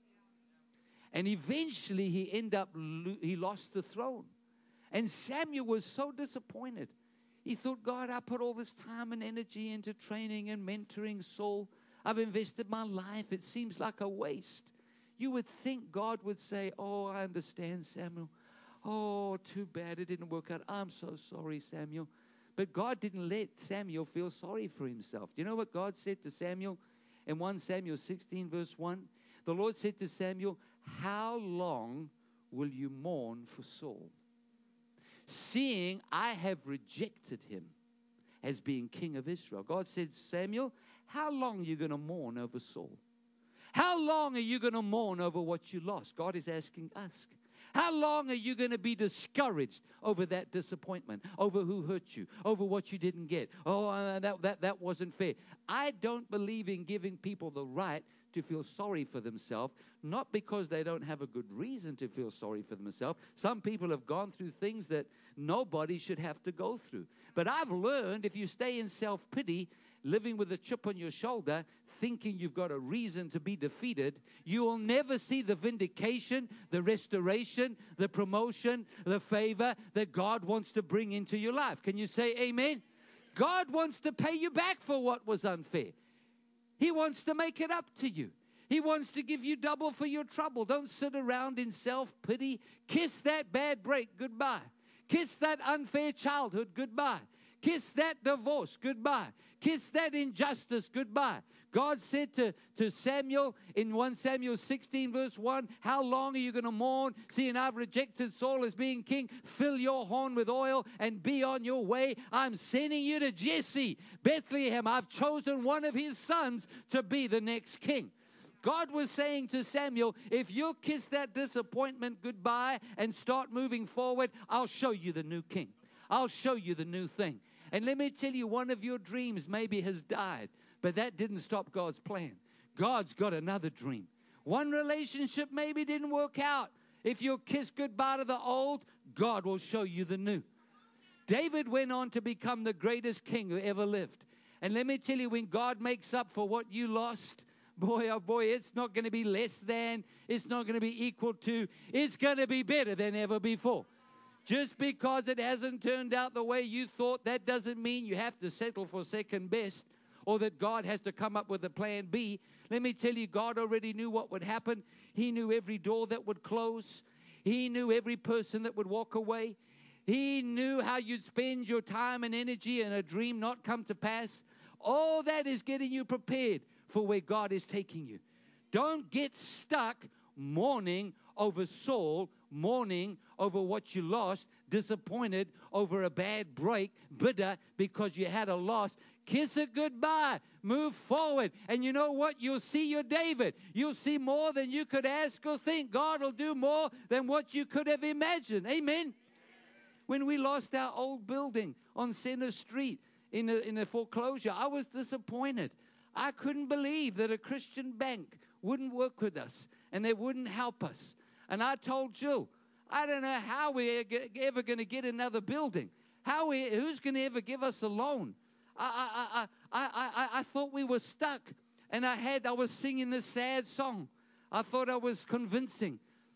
And eventually he ended up, he lost the throne. And Samuel was so disappointed. He thought, God, I put all this time and energy into training and mentoring Saul. I've invested my life. It seems like a waste. You would think God would say, oh, I understand, Samuel. Oh, too bad it didn't work out. I'm so sorry, Samuel. But God didn't let Samuel feel sorry for himself. Do you know what God said to Samuel in First Samuel sixteen, verse one? The Lord said to Samuel, how long will you mourn for Saul, seeing I have rejected him as being king of Israel? God said, Samuel, how long are you going to mourn over Saul? How long are you going to mourn over what you lost? God is asking us. How long are you going to be discouraged over that disappointment, over who hurt you, over what you didn't get? Oh, uh, that, that, that wasn't fair. I don't believe in giving people the right to feel sorry for themselves, not because they don't have a good reason to feel sorry for themselves. Some people have gone through things that nobody should have to go through. But I've learned if you stay in self-pity, living with a chip on your shoulder, thinking you've got a reason to be defeated, you will never see the vindication, the restoration, the promotion, the favor that God wants to bring into your life. Can you say amen? God wants to pay you back for what was unfair. He wants to make it up to you. He wants to give you double for your trouble. Don't sit around in self-pity. Kiss that bad break goodbye. Kiss that unfair childhood goodbye. Kiss that divorce goodbye. Kiss that injustice goodbye. God said to, to Samuel in First Samuel sixteen, verse one, how long are you going to mourn, seeing I've rejected Saul as being king? Fill your horn with oil and be on your way. I'm sending you to Jesse, Bethlehem. I've chosen one of his sons to be the next king. God was saying to Samuel, if you'll kiss that disappointment goodbye and start moving forward, I'll show you the new king. I'll show you the new thing. And let me tell you, one of your dreams maybe has died, but that didn't stop God's plan. God's got another dream. One relationship maybe didn't work out. If you'll kiss goodbye to the old, God will show you the new. David went on to become the greatest king who ever lived. And let me tell you, when God makes up for what you lost, boy, oh boy, it's not going to be less than, it's not going to be equal to, it's going to be better than ever before. Just because it hasn't turned out the way you thought, that doesn't mean you have to settle for second best or that God has to come up with a plan B. Let me tell you, God already knew what would happen. He knew every door that would close. He knew every person that would walk away. He knew how you'd spend your time and energy and a dream not come to pass. All that is getting you prepared for where God is taking you. Don't get stuck mourning over Saul, mourning over what you lost, disappointed over a bad break, bitter because you had a loss. Kiss it goodbye. Move forward. And you know what? You'll see your David. You'll see more than you could ask or think. God will do more than what you could have imagined. Amen. When we lost our old building on Center Street in a, in a foreclosure, I was disappointed. I couldn't believe that a Christian bank wouldn't work with us and they wouldn't help us. And I told Jill, I don't know how we're ever going to get another building. How we, who's going to ever give us a loan? I, I, I, I, I, I thought we were stuck. And I had, I was singing this sad song. I thought I was convincing.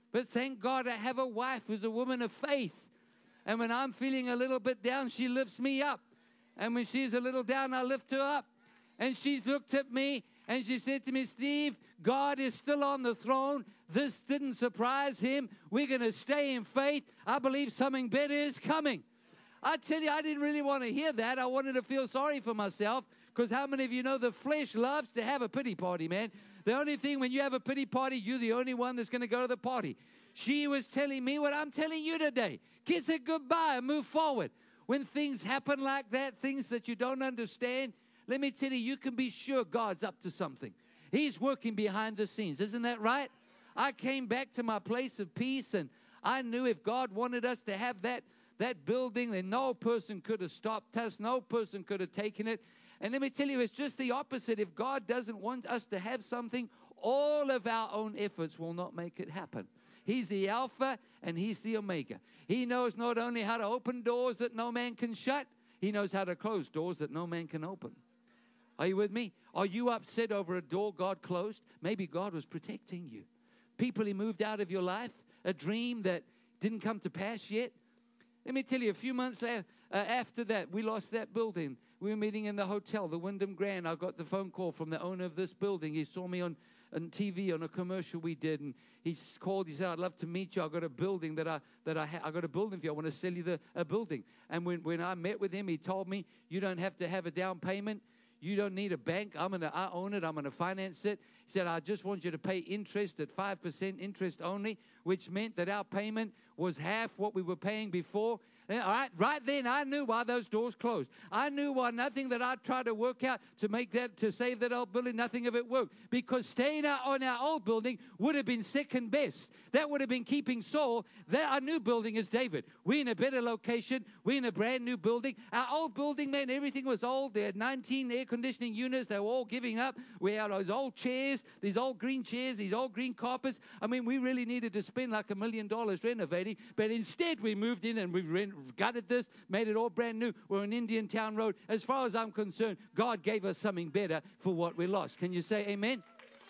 But thank God I have a wife who's a woman of faith. And when I'm feeling a little bit down, she lifts me up. And when she's a little down, I lift her up. And she's looked at me and she said to me, Steve, God is still on the throne. This didn't surprise him. We're going to stay in faith. I believe something better is coming. I tell you, I didn't really want to hear that. I wanted to feel sorry for myself, because how many of you know the flesh loves to have a pity party, man? The only thing, when you have a pity party, you're the only one that's going to go to the party. She was telling me what I'm telling you today. Kiss it goodbye and move forward. When things happen like that, things that you don't understand, let me tell you, you can be sure God's up to something. He's working behind the scenes. Isn't that right? I came back to my place of peace, and I knew if God wanted us to have that, that building, then no person could have stopped us. No person could have taken it. And let me tell you, it's just the opposite. If God doesn't want us to have something, all of our own efforts will not make it happen. He's the Alpha and He's the Omega. He knows not only how to open doors that no man can shut, He knows how to close doors that no man can open. Are you with me? Are you upset over a door God closed? Maybe God was protecting you. People He moved out of your life, a dream that didn't come to pass yet. Let me tell you, a few months uh, after that, we lost that building. We were meeting in the hotel, the Wyndham Grand. I got the phone call from the owner of this building. He saw me on, on T V on a commercial we did, and he called. He said, "I'd love to meet you. I've got a building that I that I ha- I got a building for you. I want to sell you the a building." And when when I met with him, he told me, "You don't have to have a down payment. You don't need a bank. I'm gonna I own it. I'm gonna finance it." He said, "I just want you to pay interest at five percent interest only," which meant that our payment was half what we were paying before. And all right, right then, I knew why those doors closed. I knew why nothing that I tried to work out to make that, to save that old building, nothing of it worked. Because staying out on our old building would have been second best. That would have been keeping Saul. That our new building is David. We're in a better location. We're in a brand new building. Our old building, man, everything was old. They had nineteen air conditioning units. They were all giving up. We had those old chairs, these old green chairs, these old green carpets. I mean, we really needed to spend like a million dollars renovating. But instead, we moved in and we rent. Gutted this, made it all brand new. We're on Indian Town Road. As far as I'm concerned, God gave us something better for what we lost. Can you say amen?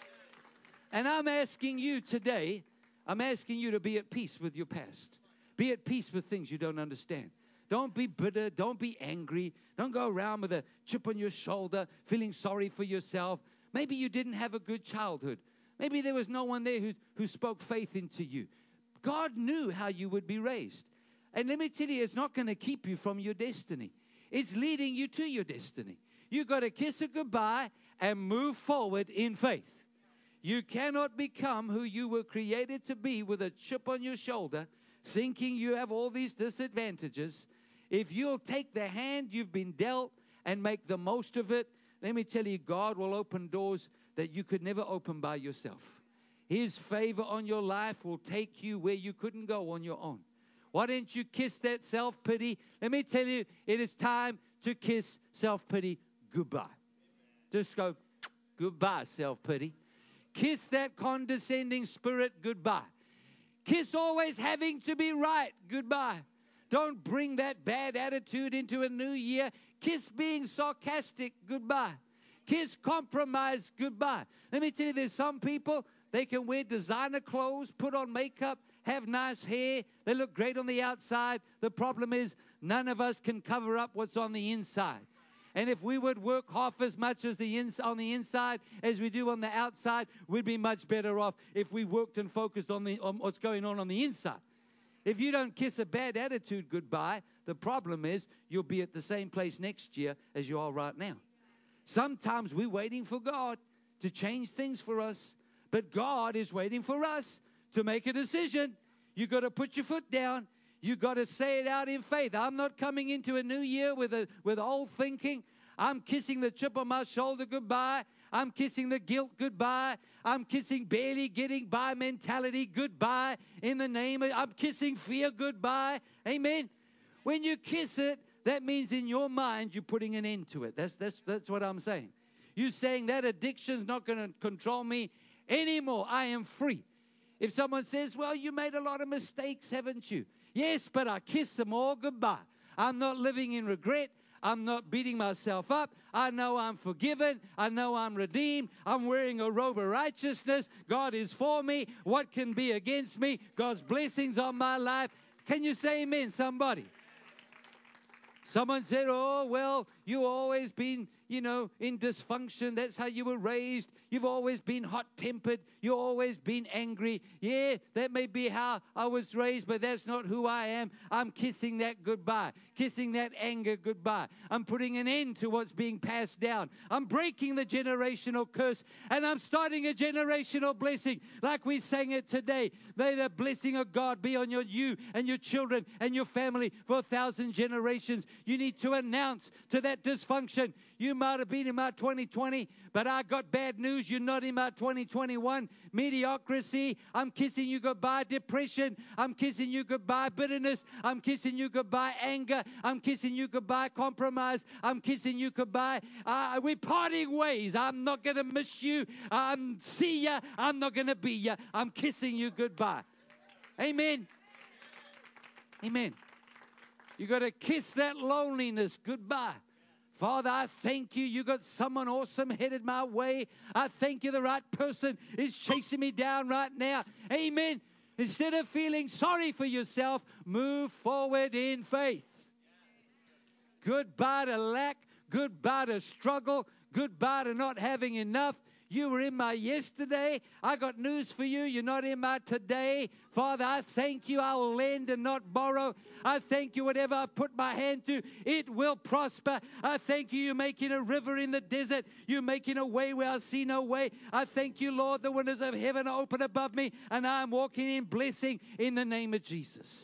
And I'm asking you today, I'm asking you to be at peace with your past. Be at peace with things you don't understand. Don't be bitter. Don't be angry. Don't go around with a chip on your shoulder, feeling sorry for yourself. Maybe you didn't have a good childhood. Maybe there was no one there who, who spoke faith into you. God knew how you would be raised. And let me tell you, it's not going to keep you from your destiny. It's leading you to your destiny. You've got to kiss it goodbye and move forward in faith. You cannot become who you were created to be with a chip on your shoulder, thinking you have all these disadvantages. If you'll take the hand you've been dealt and make the most of it, let me tell you, God will open doors that you could never open by yourself. His favor on your life will take you where you couldn't go on your own. Why don't you kiss that self-pity? Let me tell you, it is time to kiss self-pity goodbye. Just go, goodbye, self-pity. Kiss that condescending spirit goodbye. Kiss always having to be right goodbye. Don't bring that bad attitude into a new year. Kiss being sarcastic goodbye. Kiss compromise goodbye. Let me tell you, there's some people, they can wear designer clothes, put on makeup, have nice hair. They look great on the outside. The problem is none of us can cover up what's on the inside. And if we would work half as much as the ins- on the inside as we do on the outside, we'd be much better off if we worked and focused on, the, on what's going on on the inside. If you don't kiss a bad attitude goodbye, the problem is you'll be at the same place next year as you are right now. Sometimes we're waiting for God to change things for us, but God is waiting for us to make a decision. You got to put your foot down. You got to say it out in faith. I'm not coming into a new year with a with old thinking. I'm kissing the chip on my shoulder goodbye. I'm kissing the guilt goodbye. I'm kissing barely getting by mentality goodbye. In the name of, I'm kissing fear goodbye. Amen. When you kiss it, that means in your mind you're putting an end to it. That's that's that's what I'm saying. You're saying that addiction's not going to control me anymore. I am free. If someone says, well, you made a lot of mistakes, haven't you? Yes, but I kiss them all goodbye. I'm not living in regret. I'm not beating myself up. I know I'm forgiven. I know I'm redeemed. I'm wearing a robe of righteousness. God is for me. What can be against me? God's blessings on my life. Can you say amen, somebody? Someone said, oh, well, you've always been, you know, in dysfunction. That's how you were raised. You've always been hot-tempered. You've always been angry. Yeah, that may be how I was raised, but that's not who I am. I'm kissing that goodbye, kissing that anger goodbye. I'm putting an end to what's being passed down. I'm breaking the generational curse, and I'm starting a generational blessing like we sang it today. May the blessing of God be on your, you and your children and your family for a thousand generations. You need to announce to that dysfunction, you might have been in my twenty twenty, but I got bad news. You're not in my twenty twenty-one. Mediocrity, I'm kissing you goodbye. Depression, I'm kissing you goodbye. Bitterness, I'm kissing you goodbye. Anger, I'm kissing you goodbye. Compromise, I'm kissing you goodbye. Uh, we're parting ways. I'm not going to miss you. Um, see ya. I'm not going to be ya. I'm kissing you goodbye. Amen. Amen. You got to kiss that loneliness goodbye. Father, I thank you. You got someone awesome headed my way. I thank you the right person is chasing me down right now. Amen. Instead of feeling sorry for yourself, move forward in faith. Goodbye to lack. Goodbye to struggle. Goodbye to not having enough. You were in my yesterday. I got news for you. You're not in my today. Father, I thank you. I will lend and not borrow. I thank you. Whatever I put my hand to, it will prosper. I thank you. You're making a river in the desert. You're making a way where I see no way. I thank you, Lord. The windows of heaven are open above me, and I'm walking in blessing in the name of Jesus.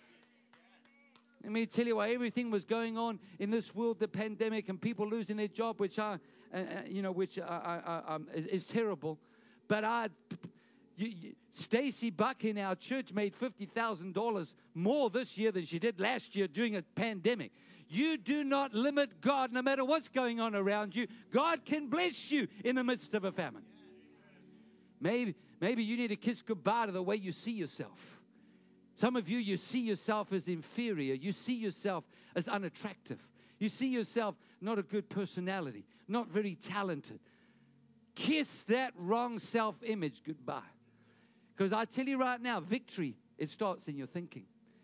Let me tell you why everything was going on in this world, the pandemic, and people losing their job, which are, uh, you know, which I, I, um, is, is terrible. But I, you, you, Stacy Buck in our church made fifty thousand dollars more this year than she did last year during a pandemic. You do not limit God, no matter what's going on around you. God can bless you in the midst of a famine. Maybe, maybe you need to kiss goodbye to the way you see yourself. Some of you, you see yourself as inferior. You see yourself as unattractive. You see yourself not a good personality, not very talented. Kiss that wrong self-image goodbye. Because I tell you right now, victory, it starts in your thinking.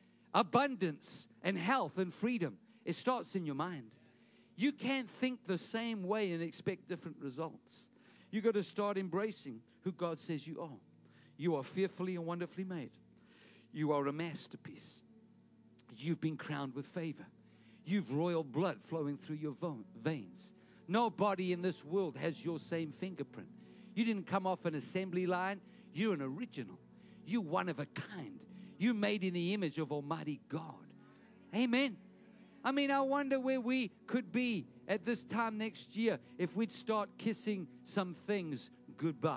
Abundance and health and freedom, it starts in your mind. You can't think the same way and expect different results. You got to start embracing who God says you are. You are fearfully and wonderfully made. You are a masterpiece. You've been crowned with favor. You've royal blood flowing through your veins. Nobody in this world has your same fingerprint. You didn't come off an assembly line. You're an original. You're one of a kind. You're made in the image of Almighty God. Amen. I mean, I wonder where we could be at this time next year if we'd start kissing some things goodbye.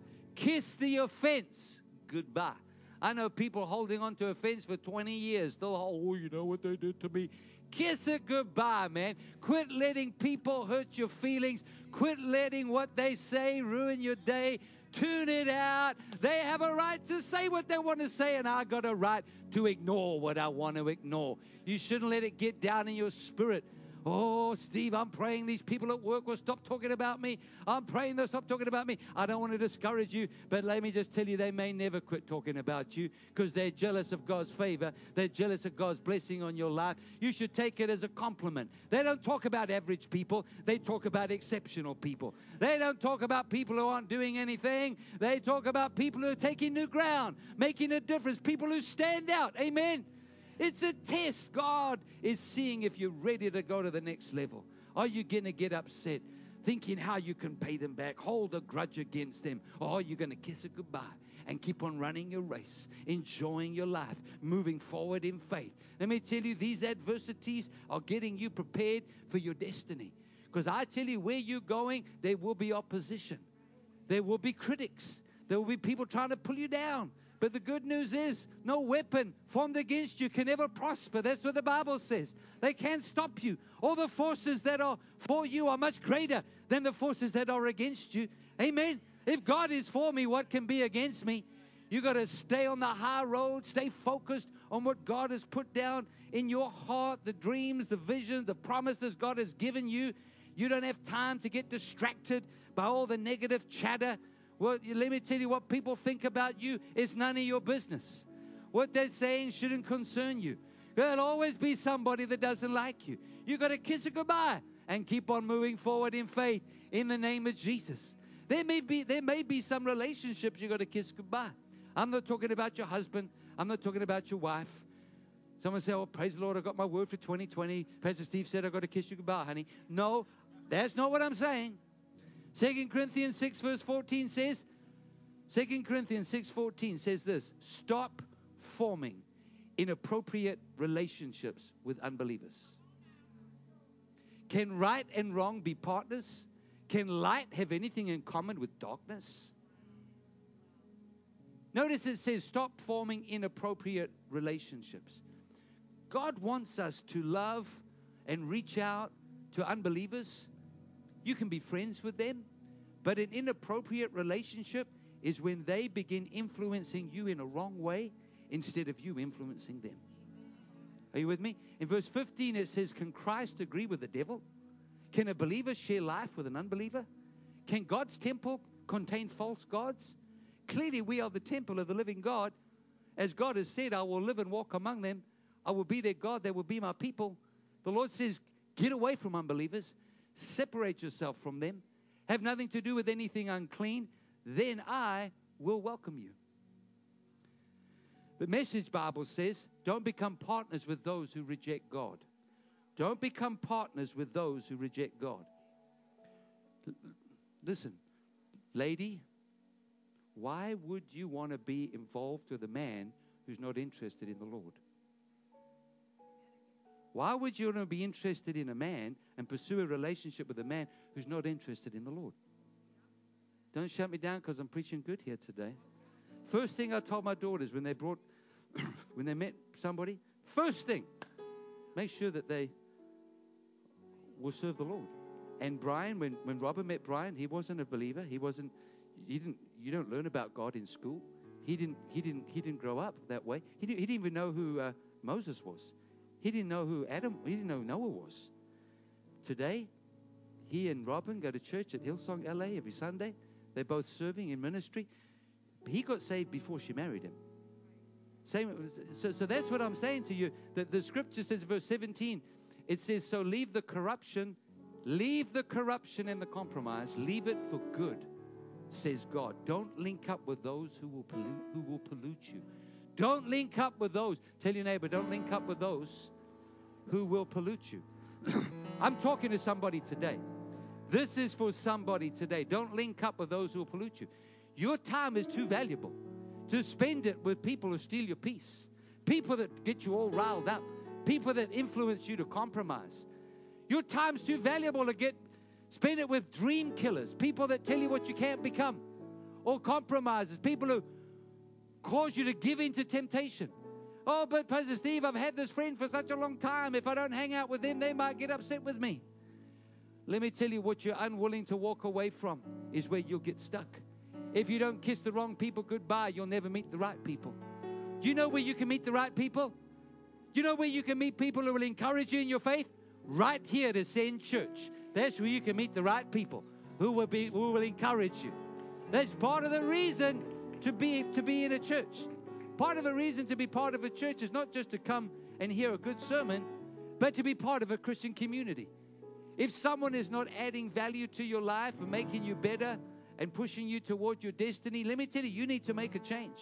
Kiss the offense goodbye. I know people holding on to offense for twenty years. They'll, oh, you know what they did to me. Kiss it goodbye, man. Quit letting people hurt your feelings. Quit letting what they say ruin your day. Tune it out. They have a right to say what they want to say, and I got a right to ignore what I want to ignore. You shouldn't let it get down in your spirit. Oh, Steve, I'm praying these people at work will stop talking about me. I'm praying they'll stop talking about me. I don't want to discourage you, but let me just tell you, they may never quit talking about you because they're jealous of God's favor. They're jealous of God's blessing on your life. You should take it as a compliment. They don't talk about average people. They talk about exceptional people. They don't talk about people who aren't doing anything. They talk about people who are taking new ground, making a difference, people who stand out. Amen. It's a test. God is seeing if you're ready to go to the next level. Are you going to get upset, thinking how you can pay them back, hold a grudge against them? Or are you going to kiss it goodbye and keep on running your race, enjoying your life, moving forward in faith? Let me tell you, these adversities are getting you prepared for your destiny. Because I tell you, where you're going, there will be opposition. There will be critics. There will be people trying to pull you down. But the good news is, no weapon formed against you can ever prosper. That's what the Bible says. They can't stop you. All the forces that are for you are much greater than the forces that are against you. Amen. If God is for me, what can be against me? You got to stay on the high road, stay focused on what God has put down in your heart, the dreams, the visions, the promises God has given you. You don't have time to get distracted by all the negative chatter. Well, let me tell you, what people think about you is none of your business. What they're saying shouldn't concern you. There'll always be somebody that doesn't like you. You got to kiss it goodbye and keep on moving forward in faith in the name of Jesus. There may be, there may be some relationships you got to kiss goodbye. I'm not talking about your husband. I'm not talking about your wife. Someone say, oh, praise the Lord, I got my word for twenty twenty. Pastor Steve said I got to kiss you goodbye, honey. No, that's not what I'm saying. Second Corinthians six verse fourteen says, Second Corinthians six fourteen says this, stop forming inappropriate relationships with unbelievers. Can right and wrong be partners? Can light have anything in common with darkness? Notice it says stop forming inappropriate relationships. God wants us to love and reach out to unbelievers. You can be friends with them, but an inappropriate relationship is when they begin influencing you in a wrong way instead of you influencing them. Are you with me? In verse fifteen it says, can Christ agree with the devil? Can a believer share life with an unbeliever? Can God's temple contain false gods? Clearly we are the temple of the living God. As God has said, I will live and walk among them. I will be their God. They will be my people. The Lord says, get away from unbelievers. Separate yourself from them. Have nothing to do with anything unclean. Then I will welcome you. The Message Bible says, don't become partners with those who reject God. Don't become partners with those who reject God. L- listen, lady, why would you want to be involved with a man who's not interested in the Lord? Why would you want to be interested in a man and pursue a relationship with a man who's not interested in the Lord? Don't shut me down because I'm preaching good here today. First thing I told my daughters when they brought, when they met somebody, first thing, make sure that they will serve the Lord. And Brian, when, when Robert met Brian, he wasn't a believer. He wasn't, he didn't, you don't learn about God in school. He didn't, he didn't, he didn't grow up that way. He didn't, he didn't even know who uh, Moses was. He didn't know who Adam, he didn't know who Noah was. Today, he and Robin go to church at Hillsong L A every Sunday. They're both serving in ministry. He got saved before she married him. Same, so, so that's what I'm saying to you. That the scripture says, verse seventeen, it says, so leave the corruption, leave the corruption and the compromise, leave it for good, says God. Don't link up with those who will pollute, who will pollute you. Don't link up with those. Tell your neighbor, don't link up with those who will pollute you. I'm talking to somebody today. This is for somebody today. Don't link up with those who will pollute you. Your time is too valuable to spend it with people who steal your peace, people that get you all riled up, people that influence you to compromise. Your time's too valuable to get spend it with dream killers, people that tell you what you can't become, or compromisers, people who cause you to give in to temptation. Oh, but Pastor Steve, I've had this friend for such a long time. If I don't hang out with them, they might get upset with me. Let me tell you, what you're unwilling to walk away from is where you'll get stuck. If you don't kiss the wrong people goodbye, you'll never meet the right people. Do you know where you can meet the right people? Do you know where you can meet people who will encourage you in your faith? Right here at Ascend Church. That's where you can meet the right people who will be who will encourage you. That's part of the reason to be to be in a church. Part of the reason to be part of a church is not just to come and hear a good sermon, but to be part of a Christian community. If someone is not adding value to your life and making you better and pushing you toward your destiny, let me tell you, you need to make a change.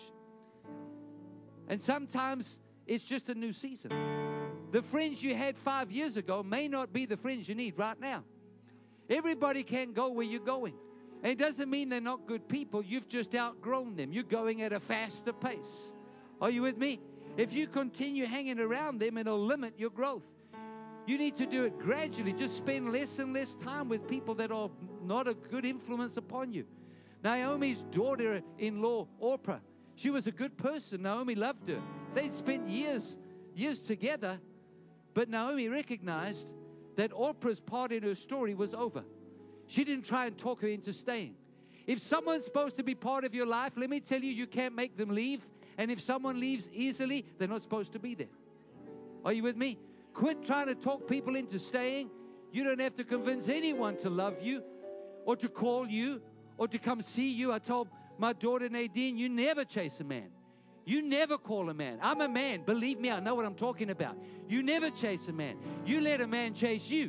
And sometimes it's just a new season. The friends you had five years ago may not be the friends you need right now. Everybody can't go where you're going. And it doesn't mean they're not good people. You've just outgrown them. You're going at a faster pace. Are you with me? If you continue hanging around them, it'll limit your growth. You need to do it gradually. Just spend less and less time with people that are not a good influence upon you. Naomi's daughter-in-law, Orpah, she was a good person. Naomi loved her. They'd spent years, years together, but Naomi recognized that Orpah's part in her story was over. She didn't try and talk her into staying. If someone's supposed to be part of your life, let me tell you, you can't make them leave. And if someone leaves easily, they're not supposed to be there. Are you with me? Quit trying to talk people into staying. You don't have to convince anyone to love you or to call you or to come see you. I told my daughter Nadine, you never chase a man. You never call a man. I'm a man. Believe me, I know what I'm talking about. You never chase a man. You let a man chase you.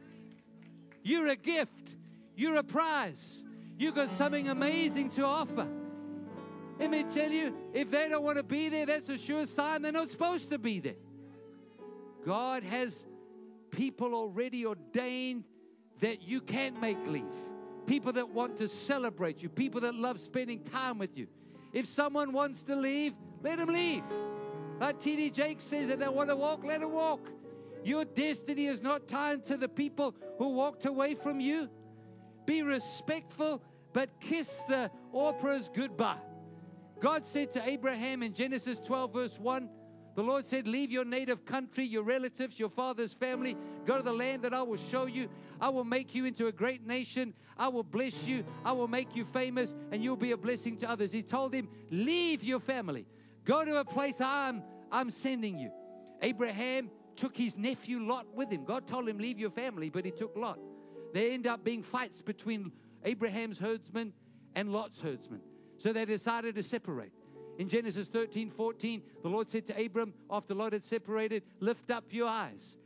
You're a gift. You're a prize. You've got something amazing to offer. Let me tell you, if they don't want to be there, that's a sure sign they're not supposed to be there. God has people already ordained that you can't make leave. People that want to celebrate you. People that love spending time with you. If someone wants to leave, let them leave. Like T D Jakes says, if they want to walk, let them walk. Your destiny is not tied to the people who walked away from you. Be respectful, but kiss the Orpahs goodbye. God said to Abraham in Genesis twelve, verse one, the Lord said, leave your native country, your relatives, your father's family. Go to the land that I will show you. I will make you into a great nation. I will bless you. I will make you famous, and you'll be a blessing to others. He told him, leave your family. Go to a place I'm, I'm sending you. Abraham took his nephew Lot with him. God told him, leave your family, but he took Lot. There ended up being fights between Abraham's herdsmen and Lot's herdsmen. So they decided to separate. In Genesis thirteen, fourteen, the Lord said to Abram, after Lot had separated, lift up your eyes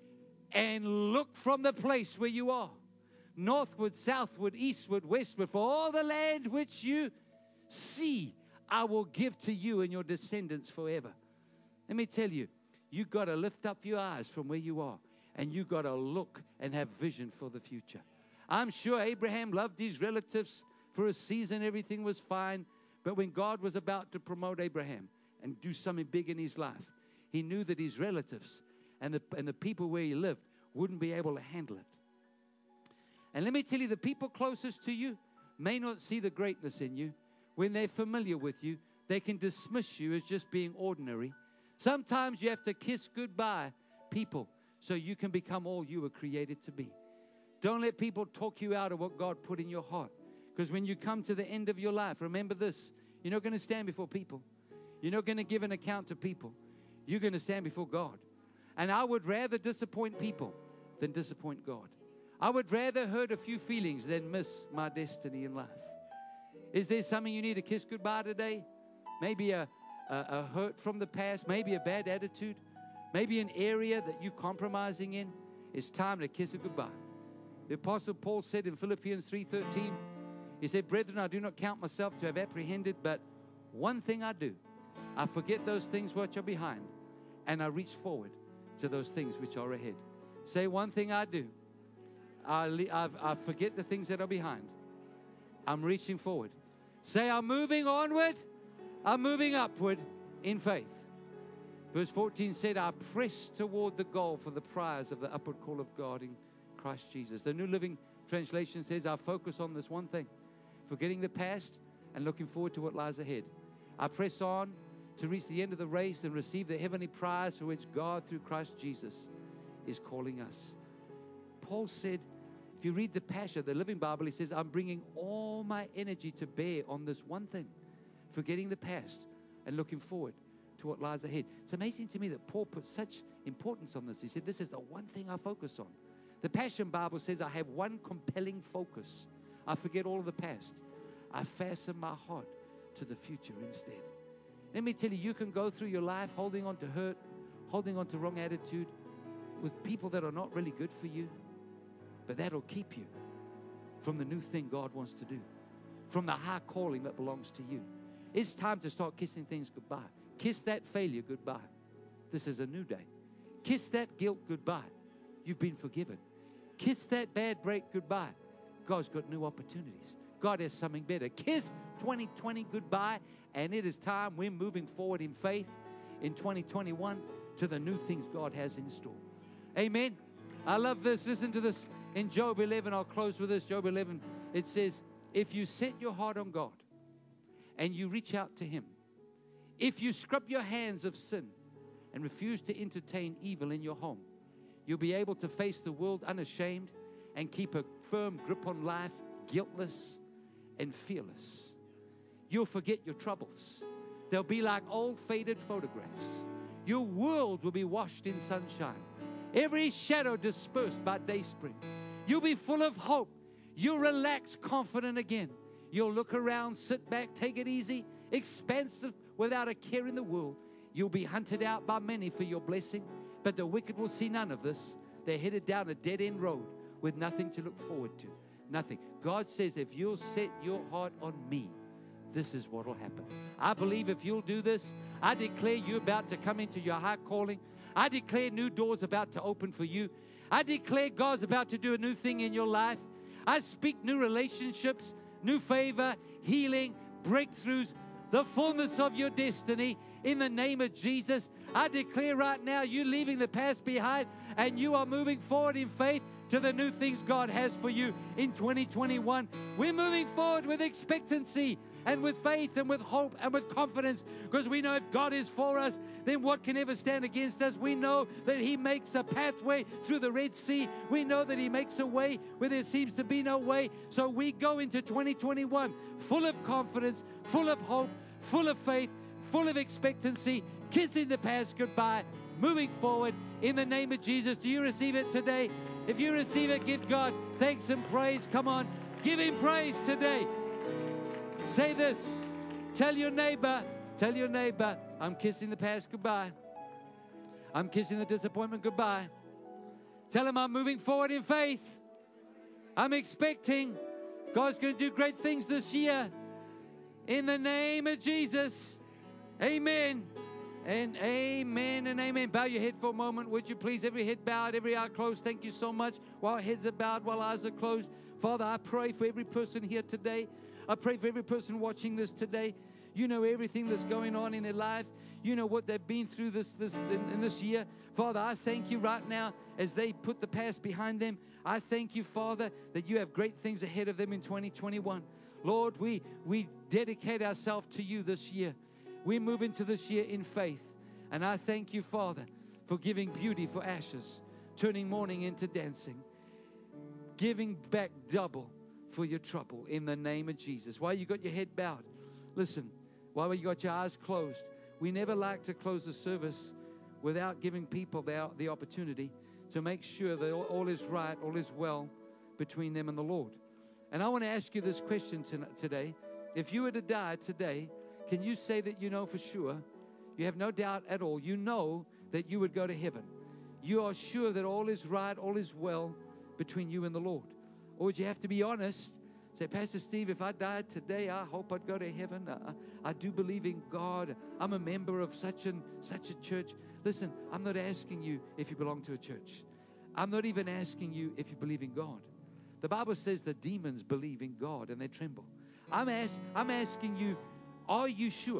and look from the place where you are, northward, southward, eastward, westward, for all the land which you see, I will give to you and your descendants forever. Let me tell you, you got to lift up your eyes from where you are, and you got to look and have vision for the future. I'm sure Abraham loved his relatives. For a season, everything was fine. But when God was about to promote Abraham and do something big in his life, he knew that his relatives and the, and the people where he lived wouldn't be able to handle it. And let me tell you, the people closest to you may not see the greatness in you. When they're familiar with you, they can dismiss you as just being ordinary. Sometimes you have to kiss goodbye, people, so you can become all you were created to be. Don't let people talk you out of what God put in your heart. Because when you come to the end of your life, remember this, you're not going to stand before people. You're not going to give an account to people. You're going to stand before God. And I would rather disappoint people than disappoint God. I would rather hurt a few feelings than miss my destiny in life. Is there something you need to kiss goodbye today? Maybe a, a, a hurt from the past, maybe a bad attitude, maybe an area that you're compromising in. It's time to kiss it goodbye. The Apostle Paul said in Philippians three thirteen, he said, brethren, I do not count myself to have apprehended, but one thing I do, I forget those things which are behind, and I reach forward to those things which are ahead. Say, one thing I do, I, I've, I forget the things that are behind. I'm reaching forward. Say, I'm moving onward. I'm moving upward in faith. Verse fourteen said, I press toward the goal for the prize of the upward call of God in Christ Jesus. The New Living Translation says, I focus on this one thing, forgetting the past and looking forward to what lies ahead. I press on to reach the end of the race and receive the heavenly prize for which God, through Christ Jesus, is calling us. Paul said, if you read the Passion, the Living Bible, he says, I'm bringing all my energy to bear on this one thing, forgetting the past and looking forward to what lies ahead. It's amazing to me that Paul put such importance on this. He said, this is the one thing I focus on. The Passion Bible says, I have one compelling focus. I forget all of the past. I fasten my heart to the future instead. Let me tell you, you can go through your life holding on to hurt, holding on to wrong attitude with people that are not really good for you, but that'll keep you from the new thing God wants to do, from the high calling that belongs to you. It's time to start kissing things goodbye. Kiss that failure goodbye. This is a new day. Kiss that guilt goodbye. You've been forgiven. Kiss that bad break goodbye. God's got new opportunities. God has something better. Kiss twenty twenty goodbye, and it is time we're moving forward in faith in twenty twenty-one to the new things God has in store. Amen. I love this. Listen to this. In Job eleven, I'll close with this. Job eleven, it says, if you set your heart on God and you reach out to Him, if you scrub your hands of sin and refuse to entertain evil in your home, you'll be able to face the world unashamed and keep a firm grip on life, guiltless and fearless. You'll forget your troubles. They'll be like old faded photographs. Your world will be washed in sunshine. Every shadow dispersed by dayspring. You'll be full of hope. You'll relax, confident again. You'll look around, sit back, take it easy, expansive, without a care in the world. You'll be hunted out by many for your blessing, but the wicked will see none of this. They're headed down a dead-end road with nothing to look forward to. Nothing. God says, if you'll set your heart on me, this is what will happen. I believe if you'll do this, I declare you're about to come into your high calling. I declare new doors about to open for you. I declare God's about to do a new thing in your life. I speak new relationships, new favor, healing, breakthroughs, the fullness of your destiny in the name of Jesus. I declare right now you're leaving the past behind and you are moving forward in faith to the new things God has for you in twenty twenty-one. We're moving forward with expectancy and with faith and with hope and with confidence, because we know if God is for us, then what can ever stand against us? We know that He makes a pathway through the Red Sea. We know that He makes a way where there seems to be no way. So we go into twenty twenty-one full of confidence, full of hope, full of faith, full of expectancy, kissing the past goodbye, moving forward in the name of Jesus. Do you receive it today? If you receive it, give God thanks and praise. Come on, give Him praise today. Say this. Tell your neighbor, tell your neighbor, I'm kissing the past goodbye. I'm kissing the disappointment goodbye. Tell him I'm moving forward in faith. I'm expecting God's going to do great things this year. In the name of Jesus. Amen. And amen and amen. Bow your head for a moment, would you please? Every head bowed, every eye closed. Thank you so much. While heads are bowed, while eyes are closed. Father, I pray for every person here today. I pray for every person watching this today. You know everything that's going on in their life. You know what they've been through this, this in, in this year. Father, I thank you right now as they put the past behind them. I thank you, Father, that you have great things ahead of them in twenty twenty-one. Lord, we, we dedicate ourselves to you this year. We move into this year in faith. And I thank you, Father, for giving beauty for ashes, turning mourning into dancing, giving back double for your trouble in the name of Jesus. While you got your head bowed, listen, while you got your eyes closed, we never like to close the service without giving people the, the opportunity to make sure that all, all is right, all is well between them and the Lord. And I want to ask you this question to, today. If you were to die today, can you say that you know for sure, you have no doubt at all, you know that you would go to heaven? You are sure that all is right, all is well between you and the Lord? Or would you have to be honest? Say, Pastor Steve, if I died today, I hope I'd go to heaven. I, I do believe in God. I'm a member of such and such a church. Listen, I'm not asking you if you belong to a church. I'm not even asking you if you believe in God. The Bible says the demons believe in God and they tremble. I'm, ask, I'm asking you, are you sure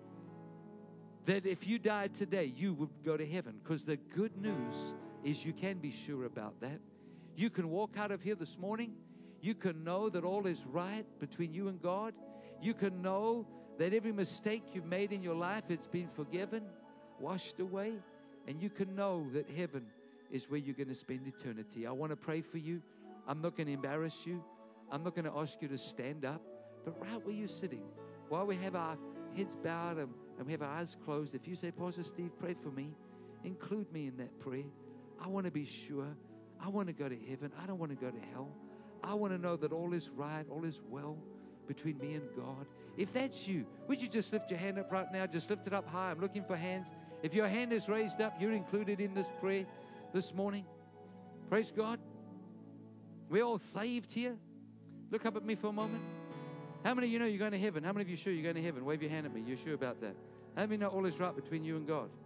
that if you died today, you would go to heaven? Because the good news is you can be sure about that. You can walk out of here this morning. You can know that all is right between you and God. You can know that every mistake you've made in your life, it's been forgiven, washed away. And you can know that heaven is where you're going to spend eternity. I want to pray for you. I'm not going to embarrass you. I'm not going to ask you to stand up. But right where you're sitting, while we have our heads bowed and, and we have our eyes closed, if you say, Pastor Steve, pray for me, include me in that prayer. I want to be sure. I want to go to heaven. I don't want to go to hell. I want to know that all is right, all is well between me and God. If that's you, would you just lift your hand up right now? Just lift it up high. I'm looking for hands. If your hand is raised up, you're included in this prayer this morning. Praise God. We're all saved here. Look up at me for a moment. How many of you know you're going to heaven? How many of you sure you're going to heaven? Wave your hand at me. You're sure about that? How many know all is right between you and God?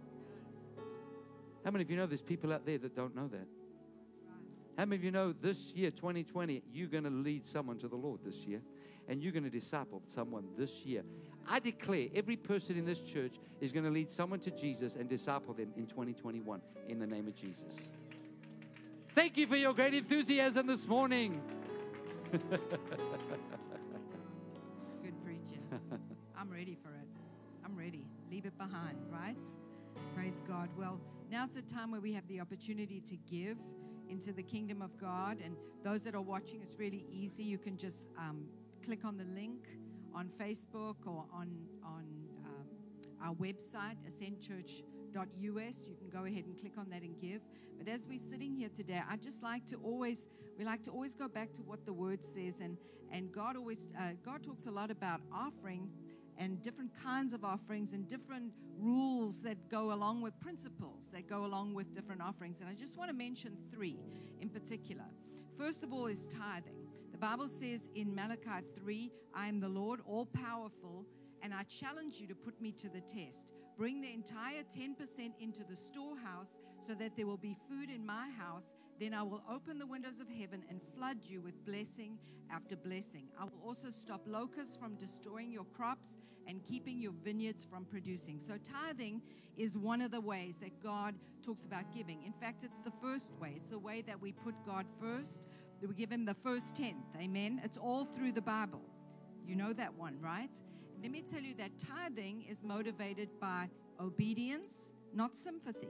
How many of you know there's people out there that don't know that? How many of you know this year, twenty twenty, you're going to lead someone to the Lord this year? And you're going to disciple someone this year. I declare every person in this church is going to lead someone to Jesus and disciple them in twenty twenty-one in the name of Jesus. Thank you for your great enthusiasm this morning. Good preaching. I'm ready for it. I'm ready. Leave it behind, right? Praise God. Well, now's the time where we have the opportunity to give into the kingdom of God. And those that are watching, it's really easy. You can just um, click on the link on Facebook or on, on um, our website, ascent church dot U S. You can go ahead and click on that and give. But as we're sitting here today, I just like to always, we like to always go back to what the Word says. And, and God always, uh, God talks a lot about offering and different kinds of offerings and different rules that go along with principles that go along with different offerings. And I just want to mention three in particular. First of all is tithing. The Bible says in Malachi three, I am the Lord, all-powerful, and I challenge you to put me to the test. Bring the entire ten percent into the storehouse so that there will be food in my house. Then I will open the windows of heaven and flood you with blessing after blessing. I will also stop locusts from destroying your crops and keeping your vineyards from producing. So tithing is one of the ways that God talks about giving. In fact, it's the first way. It's the way that we put God first, that we give him the first tenth. Amen. It's all through the Bible. You know that one, right? Let me tell you that tithing is motivated by obedience, not sympathy.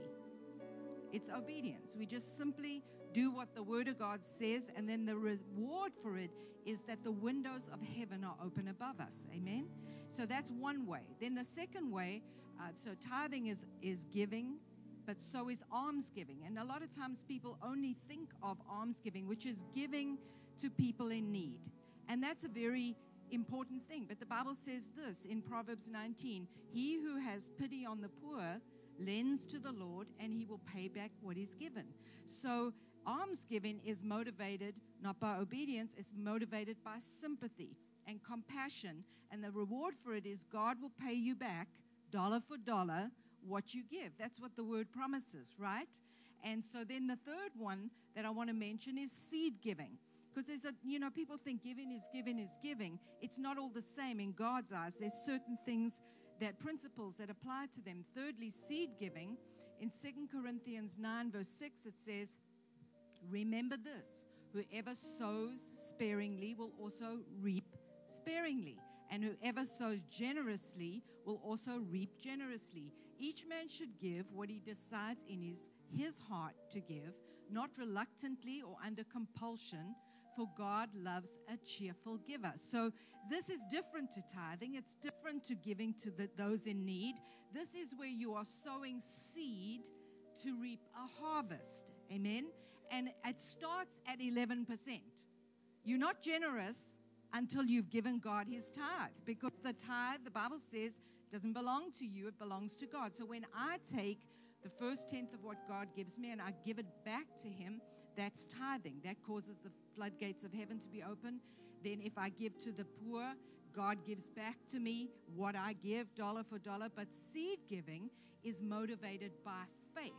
It's obedience. We just simply do what the Word of God says, and then the reward for it is that the windows of heaven are open above us. Amen? So that's one way. Then the second way, uh, so tithing is, is giving, but so is almsgiving. And a lot of times people only think of almsgiving, which is giving to people in need. And that's a very important thing. But the Bible says this in Proverbs nineteen, he who has pity on the poor lends to the Lord, and he will pay back what is given. So almsgiving is motivated not by obedience, it's motivated by sympathy and compassion, and the reward for it is God will pay you back dollar for dollar what you give. That's what the word promises, right? And so then the third one that I want to mention is seed giving. Because there's a, you know, people think giving is giving is giving. It's not all the same in God's eyes. There's certain things, that principles that apply to them. Thirdly, seed giving. In Second Corinthians nine, verse six, it says, remember this, whoever sows sparingly will also reap sparingly, and whoever sows generously will also reap generously. Each man should give what he decides in his, his heart to give, not reluctantly or under compulsion, for God loves a cheerful giver. So this is different to tithing. It's different to giving to the, those in need. This is where you are sowing seed to reap a harvest. Amen? And it starts at eleven percent. You're not generous until you've given God his tithe, because the tithe, the Bible says, doesn't belong to you. It belongs to God. So when I take the first tenth of what God gives me and I give it back to him, that's tithing. That causes the floodgates of heaven to be open. Then if I give to the poor, God gives back to me what I give, dollar for dollar. But seed giving is motivated by faith.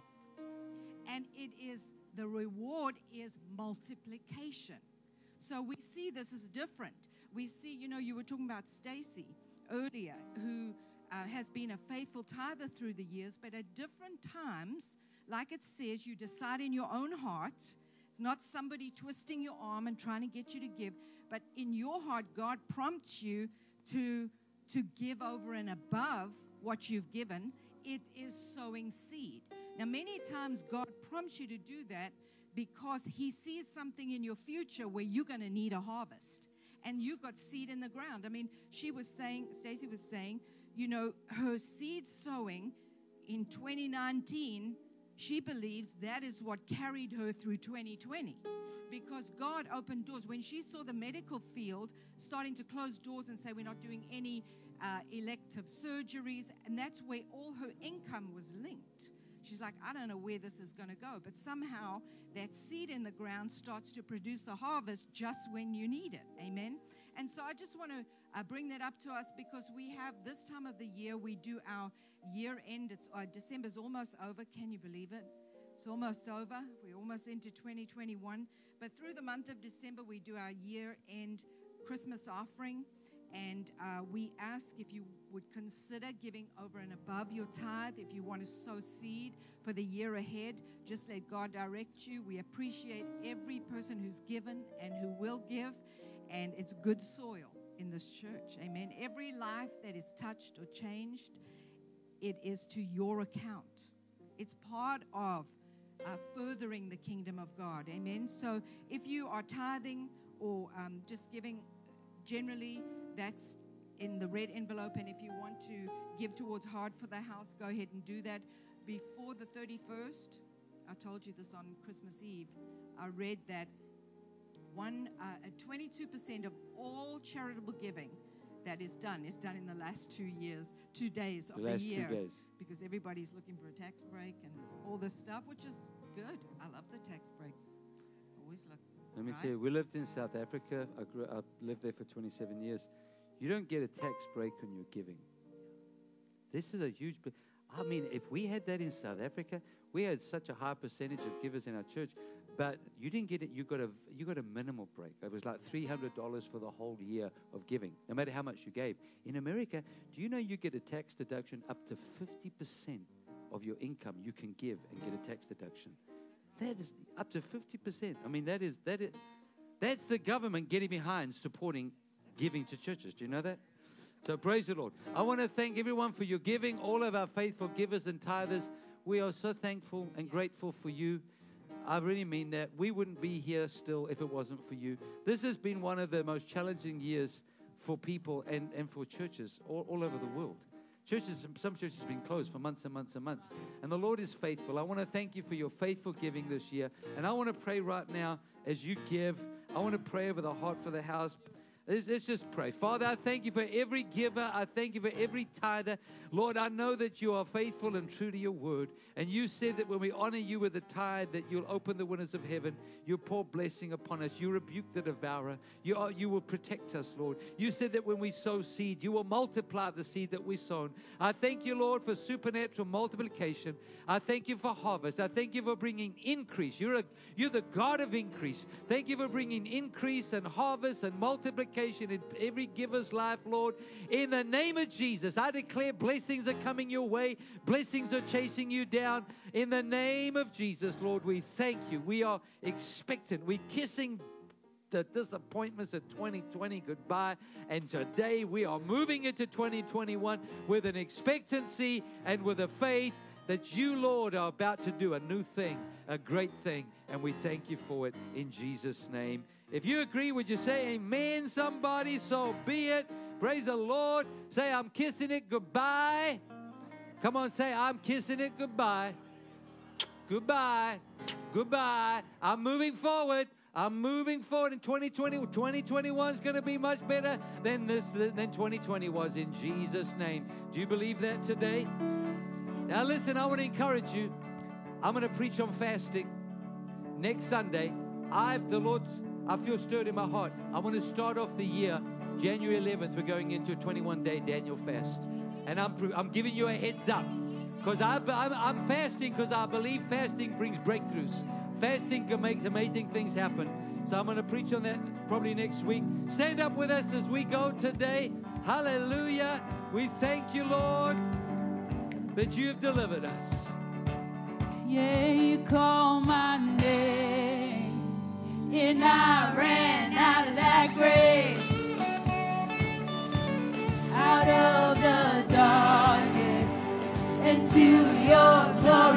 And it is, the reward is multiplication. So we see this is different. We see, you know, you were talking about Stacy earlier, who uh, has been a faithful tither through the years, but at different times, like it says, you decide in your own heart. It's not somebody twisting your arm and trying to get you to give, but in your heart, God prompts you to, to give over and above what you've given. It is sowing seed. Now, many times God prompts you to do that because he sees something in your future where you're going to need a harvest. And you've got seed in the ground. I mean, she was saying, Stacy was saying, you know, her seed sowing in twenty nineteen, she believes that is what carried her through twenty twenty, because God opened doors. When she saw the medical field starting to close doors and say we're not doing any uh, elective surgeries, and that's where all her income was linked. She's like, I don't know where this is going to go, but somehow that seed in the ground starts to produce a harvest just when you need it. Amen. And so I just want to uh, bring that up to us, because we have this time of the year, we do our year end. It's uh, December's almost over. Can you believe it? It's almost over. We're almost into twenty twenty-one. But through the month of December, we do our year end Christmas offering. And uh, we ask if you would consider giving over and above your tithe. If you want to sow seed for the year ahead, just let God direct you. We appreciate every person who's given and who will give. And it's good soil in this church. Amen. Every life that is touched or changed, it is to your account. It's part of uh, furthering the kingdom of God. Amen. So if you are tithing or um, just giving generally, that's in the red envelope. And if you want to give towards Hard for the House, go ahead and do that before the thirty-first. I told you this on Christmas Eve. I read that one uh, twenty-two percent of all charitable giving that is done is done in the last two years, two days of The the last year, two days. because everybody's looking for a tax break and all this stuff, which is good. I love the tax breaks. Always look. Let me right? tell you, we lived in South Africa. I, grew, I lived there for twenty-seven years. You don't get a tax break on your giving. This is a huge. I mean, if we had that in South Africa, we had such a high percentage of givers in our church, but you didn't get it. You got a you got a minimal break. It was like three hundred dollars for the whole year of giving, no matter how much you gave. In America, do you know you get a tax deduction up to fifty percent of your income? You can give and get a tax deduction. That is up to fifty percent. I mean, that is that is that's the government getting behind supporting giving to churches. Do you know that? So praise the Lord. I want to thank everyone for your giving, all of our faithful givers and tithers. We are so thankful and grateful for you. I really mean that. We wouldn't be here still if it wasn't for you. This has been one of the most challenging years for people and, and for churches all, all over the world. Churches, some churches have been closed for months and months and months. And the Lord is faithful. I want to thank you for your faithful giving this year. And I want to pray right now as you give. I want to pray over the Heart for the House. Let's, let's just pray. Father, I thank you for every giver. I thank you for every tither. Lord, I know that you are faithful and true to your word. And you said that when we honor you with a tithe, that you'll open the windows of heaven. You'll pour blessing upon us. You rebuke the devourer. You, are, you will protect us, Lord. You said that when we sow seed, you will multiply the seed that we sown. I thank you, Lord, for supernatural multiplication. I thank you for harvest. I thank you for bringing increase. You're, a, you're the God of increase. Thank you for bringing increase and harvest and multiplication in every giver's life, Lord. In the name of Jesus, I declare blessings are coming your way. Blessings are chasing you down. In the name of Jesus, Lord, we thank you. We are expectant. We're kissing the disappointments of twenty twenty goodbye. And today we are moving into twenty twenty-one with an expectancy and with a faith that you, Lord, are about to do a new thing, a great thing. And we thank you for it in Jesus' name. If you agree, would you say amen, somebody? So be it. Praise the Lord. Say, I'm kissing it goodbye. Come on, say, I'm kissing it goodbye. Goodbye. Goodbye. I'm moving forward. I'm moving forward in twenty twenty. twenty twenty-one is going to be much better than this than twenty twenty was in Jesus' name. Do you believe that today? Now listen, I want to encourage you. I'm going to preach on fasting next Sunday. I've the Lord's I feel stirred in my heart. I want to start off the year, January eleventh, we're going into a twenty-one day Daniel fast. And I'm, I'm giving you a heads up. Because I'm, I'm fasting because I believe fasting brings breakthroughs. Fasting makes amazing things happen. So I'm going to preach on that probably next week. Stand up with us as we go today. Hallelujah. We thank you, Lord, that you have delivered us. Yeah, you call my name, and I ran out of that grave, out of the darkness, into your glory.